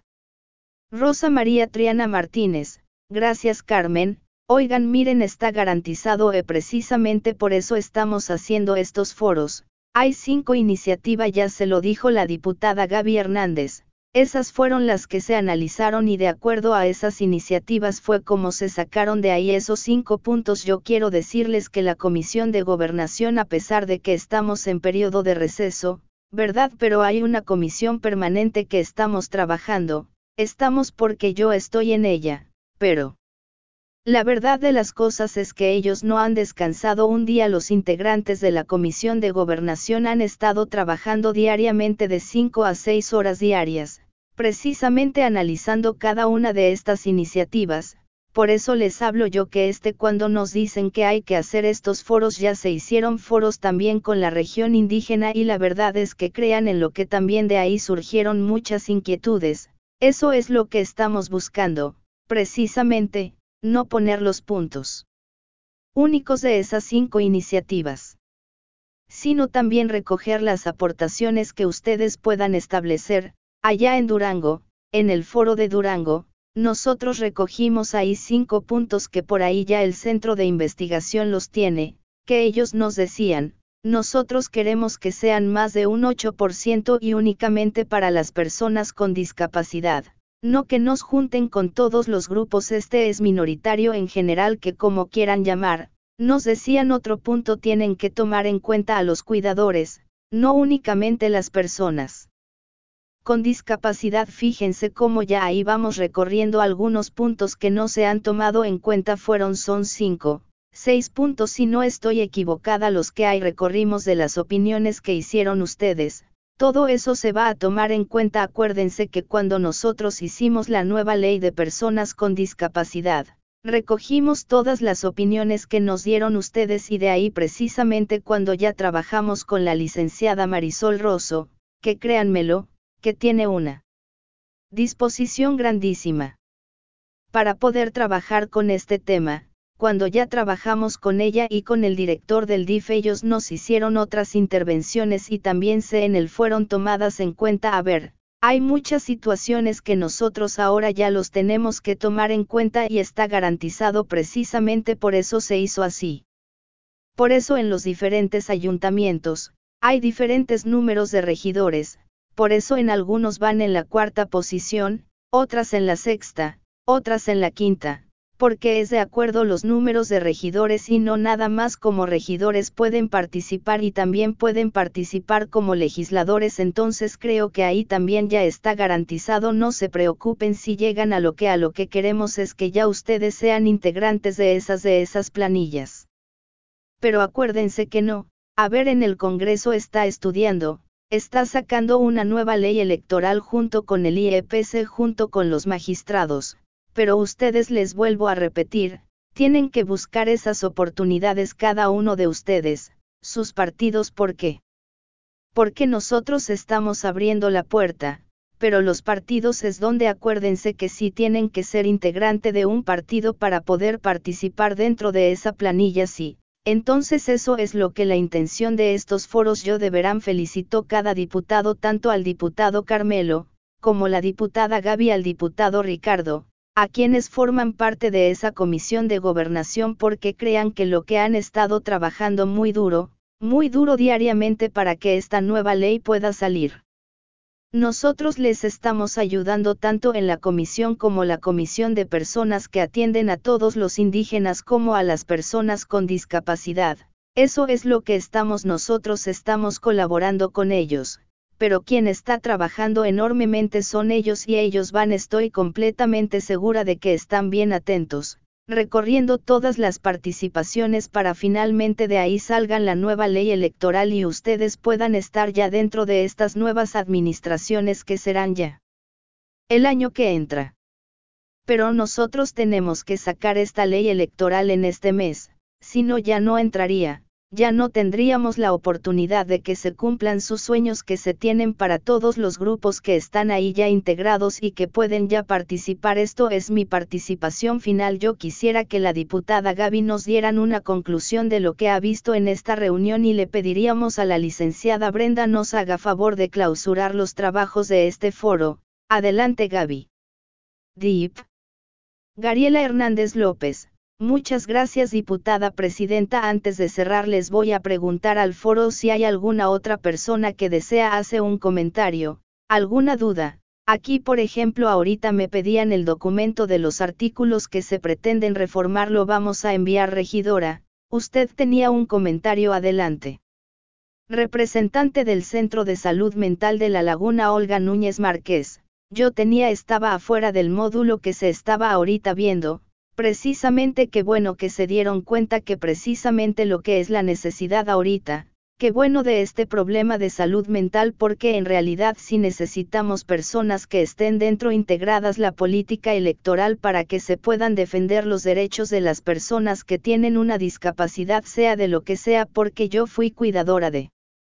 Rosa María Triana Martínez. Gracias Carmen. Oigan, miren, está garantizado y precisamente por eso estamos haciendo estos foros. Hay cinco iniciativas, ya se lo dijo la diputada Gaby Hernández. Esas fueron las que se analizaron y de acuerdo a esas iniciativas fue como se sacaron de ahí esos cinco puntos. Yo quiero decirles que la Comisión de Gobernación, a pesar de que estamos en periodo de receso, ¿verdad? Pero hay una comisión permanente que estamos trabajando, estamos porque yo estoy en ella. Pero la verdad de las cosas es que ellos no han descansado un día. Los integrantes de la Comisión de Gobernación han estado trabajando diariamente de cinco a seis horas diarias, precisamente analizando cada una de estas iniciativas. Por eso les hablo yo que este cuando nos dicen que hay que hacer estos foros, ya se hicieron foros también con la región indígena y la verdad es que crean en lo que también de ahí surgieron muchas inquietudes. Eso es lo que estamos buscando. Precisamente, no poner los puntos únicos de esas cinco iniciativas, sino también recoger las aportaciones que ustedes puedan establecer. Allá en Durango, en el foro de Durango, nosotros recogimos ahí cinco puntos que por ahí ya el centro de investigación los tiene, que ellos nos decían, nosotros queremos que sean más de un ocho por ciento y únicamente para las personas con discapacidad. No que nos junten con todos los grupos, este es minoritario en general, que como quieran llamar. Nos decían otro punto, tienen que tomar en cuenta a los cuidadores, no únicamente las personas con discapacidad. Fíjense cómo ya ahí vamos recorriendo algunos puntos que no se han tomado en cuenta. Fueron son cinco, seis puntos si no estoy equivocada los que hay recorrimos de las opiniones que hicieron ustedes. Todo eso se va a tomar en cuenta. Acuérdense que cuando nosotros hicimos la nueva ley de personas con discapacidad, recogimos todas las opiniones que nos dieron ustedes y de ahí precisamente cuando ya trabajamos con la licenciada Marisol Rosso, que créanmelo, que tiene una disposición grandísima para poder trabajar con este tema. Cuando ya trabajamos con ella y con el director del D I F, ellos nos hicieron otras intervenciones y también se en él fueron tomadas en cuenta. A ver, hay muchas situaciones que nosotros ahora ya los tenemos que tomar en cuenta y está garantizado, precisamente por eso se hizo así. Por eso en los diferentes ayuntamientos, hay diferentes números de regidores, por eso en algunos van en la cuarta posición, otras en la sexta, otras en la quinta. Porque es de acuerdo los números de regidores y no nada más. Como regidores pueden participar y también pueden participar como legisladores, entonces creo que ahí también ya está garantizado. No se preocupen si llegan a lo que a lo que queremos es que ya ustedes sean integrantes de esas de esas planillas. Pero acuérdense que no, a ver, en el Congreso está estudiando, está sacando una nueva ley electoral junto con el I E P C, junto con los magistrados. Pero ustedes, les vuelvo a repetir, tienen que buscar esas oportunidades cada uno de ustedes, sus partidos. ¿Por qué? Porque nosotros estamos abriendo la puerta, pero los partidos es donde acuérdense que sí tienen que ser integrante de un partido para poder participar dentro de esa planilla. Sí, entonces eso es lo que la intención de estos foros. Yo de verán felicito cada diputado, tanto al diputado Carmelo, como la diputada Gaby, al diputado Ricardo, a quienes forman parte de esa comisión de gobernación, porque crean que lo que han estado trabajando muy duro, muy duro diariamente para que esta nueva ley pueda salir. Nosotros les estamos ayudando tanto en la comisión como la comisión de personas que atienden a todos los indígenas como a las personas con discapacidad. Eso es lo que estamos nosotros, estamos colaborando con ellos. Pero quien está trabajando enormemente son ellos y ellos van, estoy completamente segura de que están bien atentos, recorriendo todas las participaciones para finalmente de ahí salgan la nueva ley electoral y ustedes puedan estar ya dentro de estas nuevas administraciones que serán ya el año que entra. Pero nosotros tenemos que sacar esta ley electoral en este mes, si no ya no entraría. Ya no tendríamos la oportunidad de que se cumplan sus sueños que se tienen para todos los grupos que están ahí ya integrados y que pueden ya participar. Esto es mi participación final. Yo quisiera que la diputada Gaby nos dieran una conclusión de lo que ha visto en esta reunión y le pediríamos a la licenciada Brenda nos haga favor de clausurar los trabajos de este foro. Adelante, Gaby. D I P. Gariela Hernández López. Muchas gracias, diputada presidenta. Antes de cerrar les voy a preguntar al foro si hay alguna otra persona que desea hacer un comentario, alguna duda. Aquí por ejemplo ahorita me pedían el documento de los artículos que se pretenden reformar, lo vamos a enviar. Regidora, usted tenía un comentario, adelante. Representante del Centro de Salud Mental de La Laguna, Olga Núñez Márquez. Yo tenía estaba afuera del módulo que se estaba ahorita viendo. Precisamente qué bueno que se dieron cuenta que precisamente lo que es la necesidad ahorita, qué bueno de este problema de salud mental, porque en realidad sí necesitamos personas que estén dentro integradas la política electoral para que se puedan defender los derechos de las personas que tienen una discapacidad, sea de lo que sea, porque yo fui cuidadora de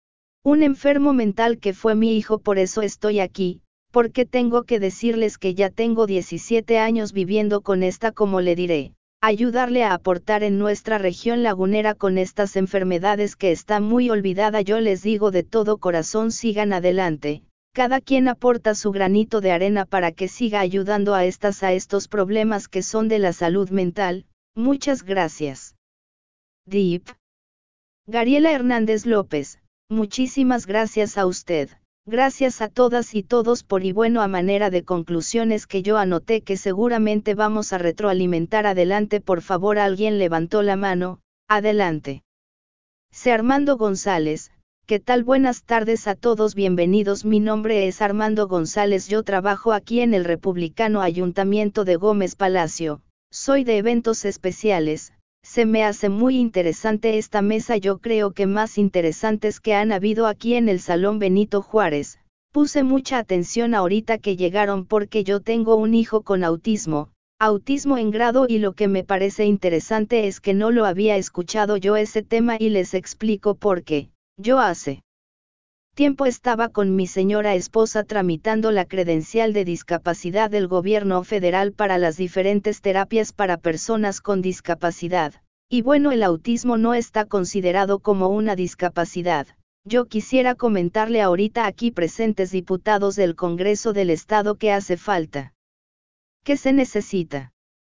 un enfermo mental que fue mi hijo, por eso estoy aquí. Porque tengo que decirles que ya tengo diecisiete años viviendo con esta, como le diré, ayudarle a aportar en nuestra región lagunera con estas enfermedades que está muy olvidada. Yo les digo de todo corazón, sigan adelante, cada quien aporta su granito de arena para que siga ayudando a estas a estos problemas que son de la salud mental. Muchas gracias. D I P. Gariela Hernández López, muchísimas gracias a usted. Gracias a todas y todos por, y bueno, a manera de conclusiones que yo anoté que seguramente vamos a retroalimentar. Adelante, por favor. Alguien levantó la mano, adelante. C. Armando González. ¿Qué tal? Buenas tardes a todos, bienvenidos. Mi nombre es Armando González, yo trabajo aquí en el Republicano Ayuntamiento de Gómez Palacio, soy de eventos especiales. Se me hace muy interesante esta mesa, yo creo que más interesantes que han habido aquí en el Salón Benito Juárez. Puse mucha atención ahorita que llegaron porque yo tengo un hijo con autismo, autismo en grado, y lo que me parece interesante es que no lo había escuchado yo ese tema y les explico por qué. Yo hace tiempo estaba con mi señora esposa tramitando la credencial de discapacidad del gobierno federal para las diferentes terapias para personas con discapacidad, y bueno, el autismo no está considerado como una discapacidad. Yo quisiera comentarle ahorita aquí presentes diputados del Congreso del Estado que hace falta. ¿Qué se necesita?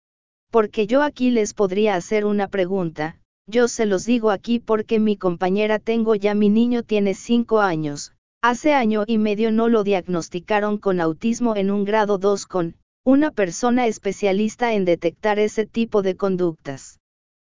Porque yo aquí les podría hacer una pregunta. Yo se los digo aquí porque mi compañera tengo ya, mi niño tiene cinco años, hace año y medio no lo diagnosticaron con autismo en un grado dos con una persona especialista en detectar ese tipo de conductas.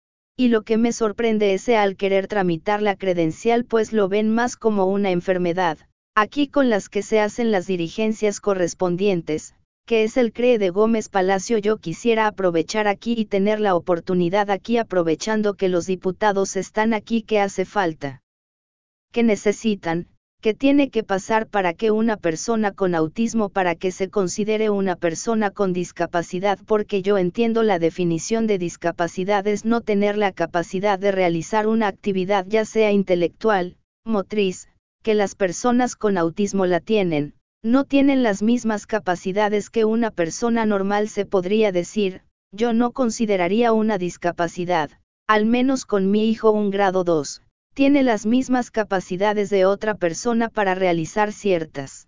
Y lo que me sorprende es que al querer tramitar la credencial pues lo ven más como una enfermedad, aquí con las que se hacen las diligencias correspondientes, que es el C R E de Gómez Palacio. Yo quisiera aprovechar aquí y tener la oportunidad aquí, aprovechando que los diputados están aquí, que hace falta. ¿Qué necesitan? ¿Qué tiene que pasar para que una persona con autismo, para que se considere una persona con discapacidad? Porque yo entiendo la definición de discapacidad es no tener la capacidad de realizar una actividad ya sea intelectual, motriz, que las personas con autismo la tienen. No tienen las mismas capacidades que una persona normal, se podría decir. Yo no consideraría una discapacidad, al menos con mi hijo un grado dos, tiene las mismas capacidades de otra persona para realizar ciertas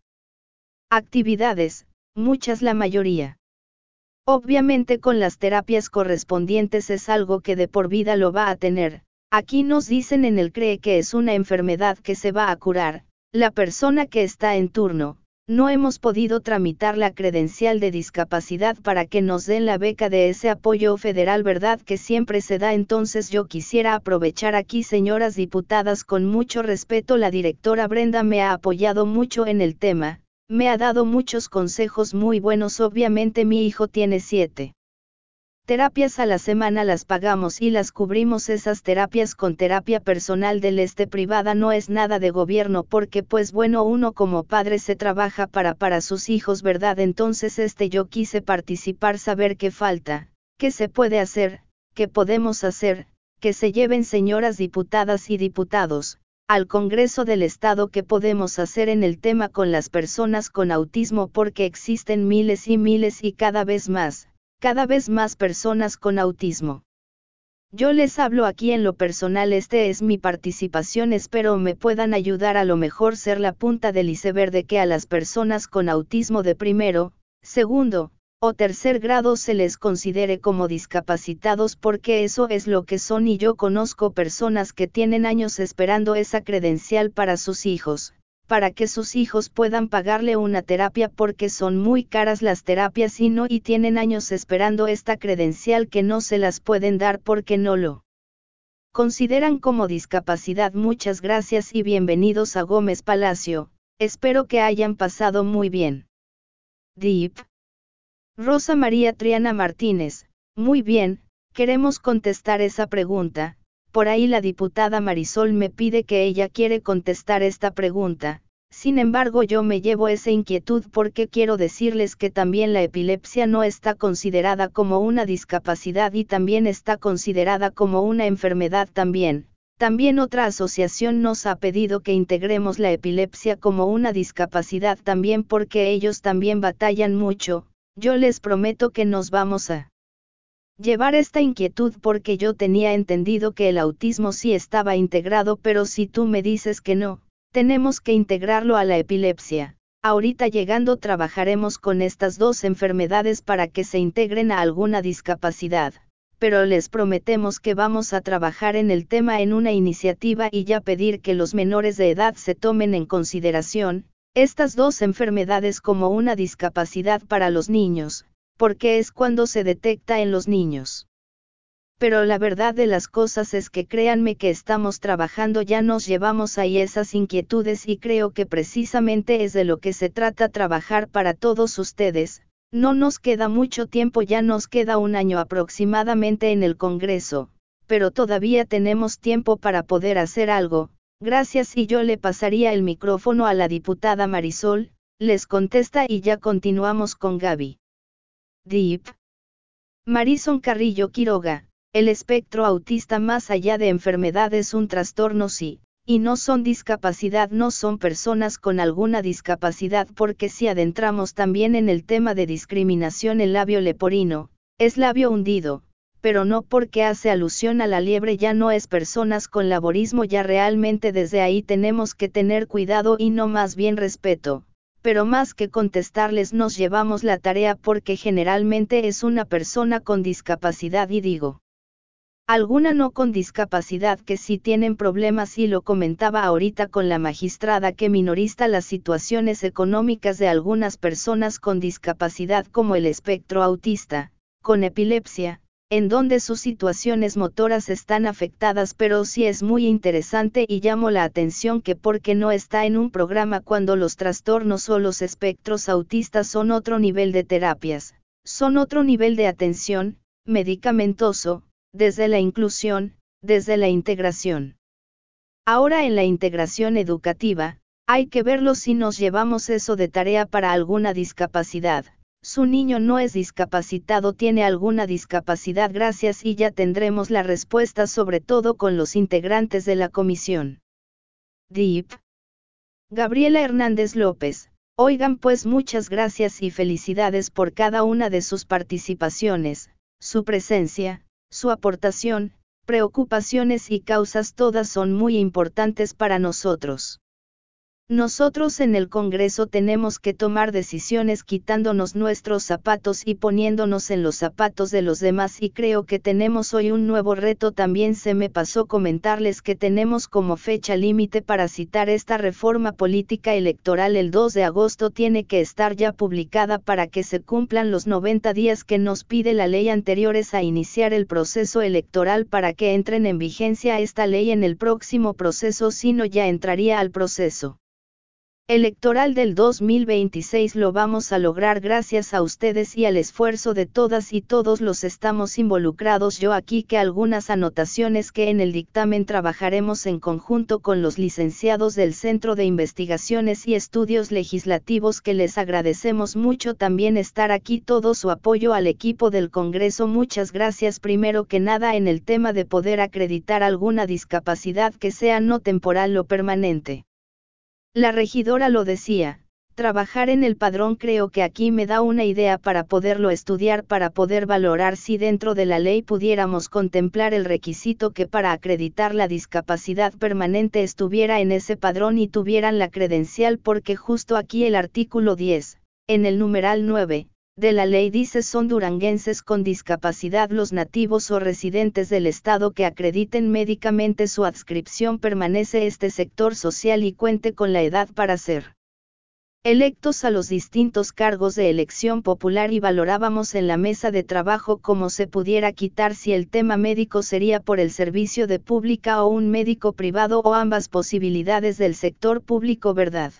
actividades, muchas, la mayoría. Obviamente con las terapias correspondientes es algo que de por vida lo va a tener. Aquí nos dicen en el C R E que es una enfermedad que se va a curar. La persona que está en turno, no hemos podido tramitar la credencial de discapacidad para que nos den la beca de ese apoyo federal, ¿verdad? Que siempre se da. Entonces yo quisiera aprovechar aquí, señoras diputadas, con mucho respeto, la directora Brenda me ha apoyado mucho en el tema, me ha dado muchos consejos muy buenos. Obviamente mi hijo tiene siete terapias a la semana, las pagamos y las cubrimos esas terapias con terapia personal del este privada, no es nada de gobierno, porque pues bueno, uno como padre se trabaja para para sus hijos, ¿verdad? Entonces este yo quise participar, saber qué falta, qué se puede hacer, qué podemos hacer, que se lleven, señoras diputadas y diputados, al Congreso del Estado, qué podemos hacer en el tema con las personas con autismo, porque existen miles y miles y cada vez más. Cada vez más personas con autismo. Yo les hablo aquí en lo personal, este es mi participación, espero me puedan ayudar, a lo mejor ser la punta del iceberg de que a las personas con autismo de primero, segundo o tercer grado se les considere como discapacitados, porque eso es lo que son, y yo conozco personas que tienen años esperando esa credencial para sus hijos, para que sus hijos puedan pagarle una terapia, porque son muy caras las terapias y no, y tienen años esperando esta credencial que no se las pueden dar porque no lo consideran como discapacidad. Muchas gracias y bienvenidos a Gómez Palacio, espero que hayan pasado muy bien. Dip. Rosa María Triana Martínez, muy bien, queremos contestar esa pregunta. Por ahí la diputada Marisol me pide que ella quiere contestar esta pregunta, sin embargo yo me llevo esa inquietud porque quiero decirles que también la epilepsia no está considerada como una discapacidad y también está considerada como una enfermedad también. También otra asociación nos ha pedido que integremos la epilepsia como una discapacidad también, porque ellos también batallan mucho. Yo les prometo que nos vamos a llevar esta inquietud, porque yo tenía entendido que el autismo sí estaba integrado, pero si tú me dices que no, tenemos que integrarlo a la epilepsia. Ahorita llegando trabajaremos con estas dos enfermedades para que se integren a alguna discapacidad, pero les prometemos que vamos a trabajar en el tema en una iniciativa y ya pedir que los menores de edad se tomen en consideración estas dos enfermedades como una discapacidad para los niños, porque es cuando se detecta en los niños. Pero la verdad de las cosas es que créanme que estamos trabajando, ya nos llevamos ahí esas inquietudes y creo que precisamente es de lo que se trata, trabajar para todos ustedes. No nos queda mucho tiempo, ya nos queda un año aproximadamente en el Congreso, pero todavía tenemos tiempo para poder hacer algo. Gracias, y yo le pasaría el micrófono a la diputada Marisol, les contesta y ya continuamos con Gaby. Dip. Marison Carrillo Quiroga. El espectro autista, más allá de enfermedad, es un trastorno, sí, y no son discapacidad, no son personas con alguna discapacidad, porque si adentramos también en el tema de discriminación, el labio leporino, es labio hundido, pero no porque hace alusión a la liebre ya no es personas con laborismo, ya realmente desde ahí tenemos que tener cuidado y no más bien respeto. Pero más que contestarles nos llevamos la tarea, porque generalmente es una persona con discapacidad, y digo, alguna no con discapacidad, que sí tienen problemas, y lo comentaba ahorita con la magistrada, que minorista las situaciones económicas de algunas personas con discapacidad como el espectro autista, con epilepsia, en donde sus situaciones motoras están afectadas, pero sí es muy interesante y llamo la atención que porque no está en un programa, cuando los trastornos o los espectros autistas son otro nivel de terapias, son otro nivel de atención, medicamentoso, desde la inclusión, desde la integración. Ahora en la integración educativa, hay que verlo si nos llevamos eso de tarea para alguna discapacidad. Su niño no es discapacitado, tiene alguna discapacidad, gracias, y ya tendremos la respuesta, sobre todo con los integrantes de la comisión. Dip. Gabriela Hernández López. Oigan, pues muchas gracias y felicidades por cada una de sus participaciones, su presencia, su aportación, preocupaciones y causas, todas son muy importantes para nosotros. Nosotros en el Congreso tenemos que tomar decisiones quitándonos nuestros zapatos y poniéndonos en los zapatos de los demás, y creo que tenemos hoy un nuevo reto. También se me pasó comentarles que tenemos como fecha límite para citar esta reforma política electoral el dos de agosto, tiene que estar ya publicada para que se cumplan los noventa días que nos pide la ley anteriores a iniciar el proceso electoral, para que entren en vigencia esta ley en el próximo proceso, si no ya entraría al proceso electoral del dos mil veintiséis. Lo vamos a lograr gracias a ustedes y al esfuerzo de todas y todos los estamos involucrados. Yo aquí que algunas anotaciones que en el dictamen trabajaremos en conjunto con los licenciados del Centro de Investigaciones y Estudios Legislativos, que les agradecemos mucho también estar aquí, todo su apoyo al equipo del Congreso. Muchas gracias. Primero que nada, en el tema de poder acreditar alguna discapacidad que sea no temporal o permanente. La regidora lo decía, trabajar en el padrón. Creo que aquí me da una idea para poderlo estudiar, para poder valorar si dentro de la ley pudiéramos contemplar el requisito que para acreditar la discapacidad permanente estuviera en ese padrón y tuvieran la credencial, porque justo aquí el artículo diez, en el numeral nueve, de la ley dice: son duranguenses con discapacidad los nativos o residentes del estado que acrediten médicamente su adscripción permanece este sector social y cuente con la edad para ser electos a los distintos cargos de elección popular. Y valorábamos en la mesa de trabajo cómo se pudiera quitar si el tema médico sería por el servicio de pública o un médico privado, o ambas posibilidades del sector público, ¿verdad?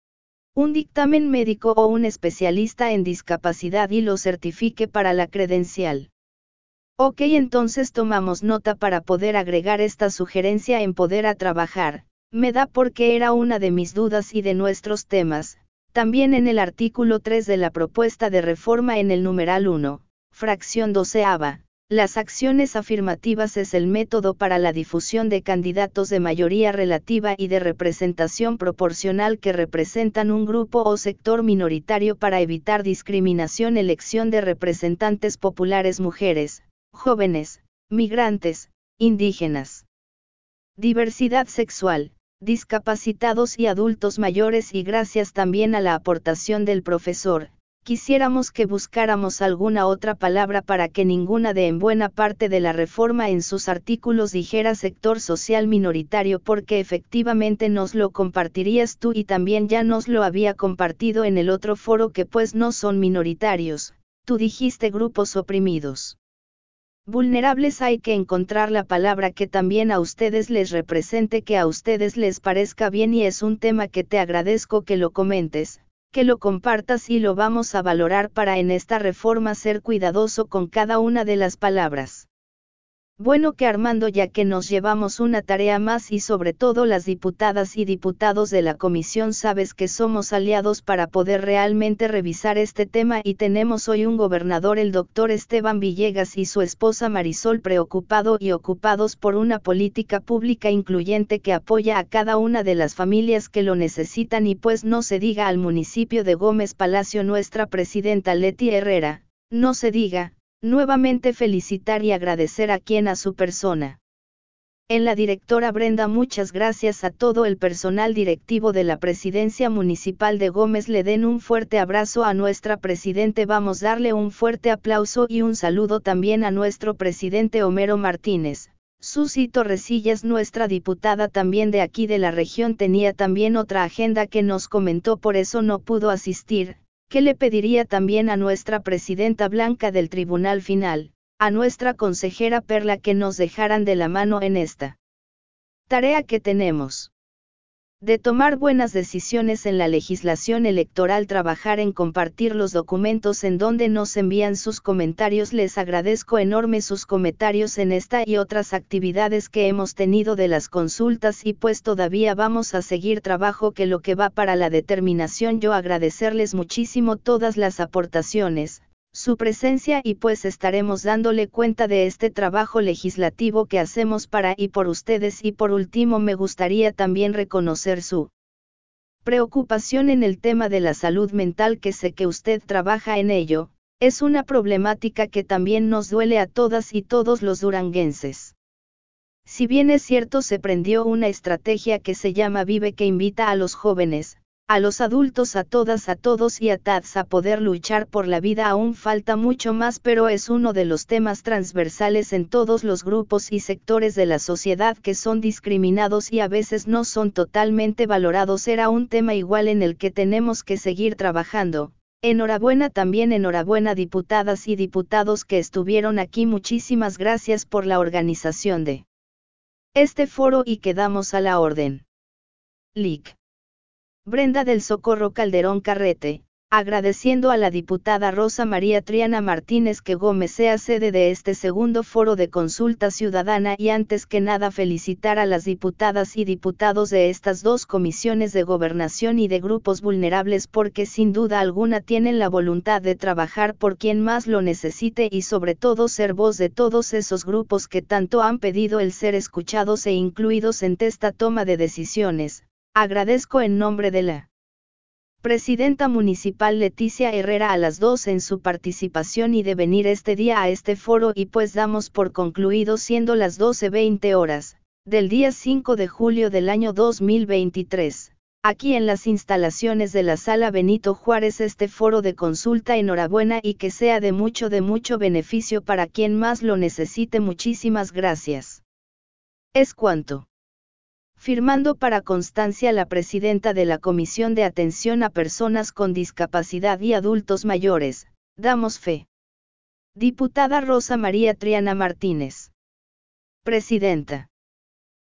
Un dictamen médico o un especialista en discapacidad y lo certifique para la credencial. Ok, entonces tomamos nota para poder agregar esta sugerencia en poder a trabajar, me da, porque era una de mis dudas y de nuestros temas. También en el artículo tres de la propuesta de reforma, en el numeral uno, fracción doceava, las acciones afirmativas es el método para la difusión de candidatos de mayoría relativa y de representación proporcional que representan un grupo o sector minoritario para evitar discriminación. Elección de representantes populares: mujeres, jóvenes, migrantes, indígenas. Diversidad sexual, discapacitados y adultos mayores. Y gracias también a la aportación del profesor, quisiéramos que buscáramos alguna otra palabra para que ninguna de en buena parte de la reforma en sus artículos dijera sector social minoritario, porque efectivamente nos lo compartirías tú y también ya nos lo había compartido en el otro foro, que pues no son minoritarios, tú dijiste grupos oprimidos. Vulnerables hay que encontrar la palabra que también a ustedes les represente, que a ustedes les parezca bien, y es un tema que te agradezco que lo comentes, que lo compartas, y lo vamos a valorar para en esta reforma ser cuidadoso con cada una de las palabras. Bueno, que Armando, ya que nos llevamos una tarea más, y sobre todo las diputadas y diputados de la comisión, sabes que somos aliados para poder realmente revisar este tema, y tenemos hoy un gobernador, el doctor Esteban Villegas, y su esposa Marisol, preocupado y ocupados por una política pública incluyente que apoya a cada una de las familias que lo necesitan, y pues no se diga al municipio de Gómez Palacio, nuestra presidenta Leti Herrera, no se diga. Nuevamente felicitar y agradecer a quien a su persona. En la directora Brenda, muchas gracias a todo el personal directivo de la Presidencia Municipal de Gómez. Le den un fuerte abrazo a nuestra presidente, vamos darle un fuerte aplauso y un saludo también a nuestro presidente Homero Martínez. Susi Torresillas, nuestra diputada también de aquí de la región, tenía también otra agenda que nos comentó, por eso no pudo asistir. ¿Qué le pediría también a nuestra presidenta Blanca del Tribunal Final, a nuestra consejera Perla, que nos dejaran de la mano en esta tarea que tenemos de tomar buenas decisiones en la legislación electoral, trabajar en compartir los documentos en donde nos envían sus comentarios? Les agradezco enorme sus comentarios en esta y otras actividades que hemos tenido de las consultas, y pues todavía vamos a seguir trabajo que lo que va para la determinación. Yo agradecerles muchísimo todas las aportaciones, su presencia, y pues estaremos dándole cuenta de este trabajo legislativo que hacemos para y por ustedes. Y por último, me gustaría también reconocer su preocupación en el tema de la salud mental, que sé que usted trabaja en ello. Es una problemática que también nos duele a todas y todos los duranguenses. Si bien es cierto, se prendió una estrategia que se llama Vive, que invita a los jóvenes, a los adultos, a todas, a todos y a todas a poder luchar por la vida. Aún falta mucho más, pero es uno de los temas transversales en todos los grupos y sectores de la sociedad que son discriminados y a veces no son totalmente valorados. Era un tema igual en el que tenemos que seguir trabajando. Enhorabuena también, enhorabuena diputadas y diputados que estuvieron aquí. Muchísimas gracias por la organización de este foro y quedamos a la orden. Lic. Brenda del Socorro Calderón Carrete, agradeciendo a la diputada Rosa María Triana Martínez que Gómez sea sede de este segundo foro de consulta ciudadana, y antes que nada felicitar a las diputadas y diputados de estas dos comisiones de gobernación y de grupos vulnerables, porque sin duda alguna tienen la voluntad de trabajar por quien más lo necesite y sobre todo ser voz de todos esos grupos que tanto han pedido el ser escuchados e incluidos en esta toma de decisiones. Agradezco en nombre de la presidenta municipal Leticia Herrera a las dos en su participación y de venir este día a este foro, y pues damos por concluido, siendo las doce veinte horas, del día cinco de julio del año dos mil veintitrés, aquí en las instalaciones de la Sala Benito Juárez, este foro de consulta. Enhorabuena y que sea de mucho de mucho beneficio para quien más lo necesite. Muchísimas gracias. Es cuanto. Firmando para constancia la presidenta de la Comisión de Atención a Personas con Discapacidad y Adultos Mayores, damos fe. Diputada Rosa María Triana Martínez. Presidenta.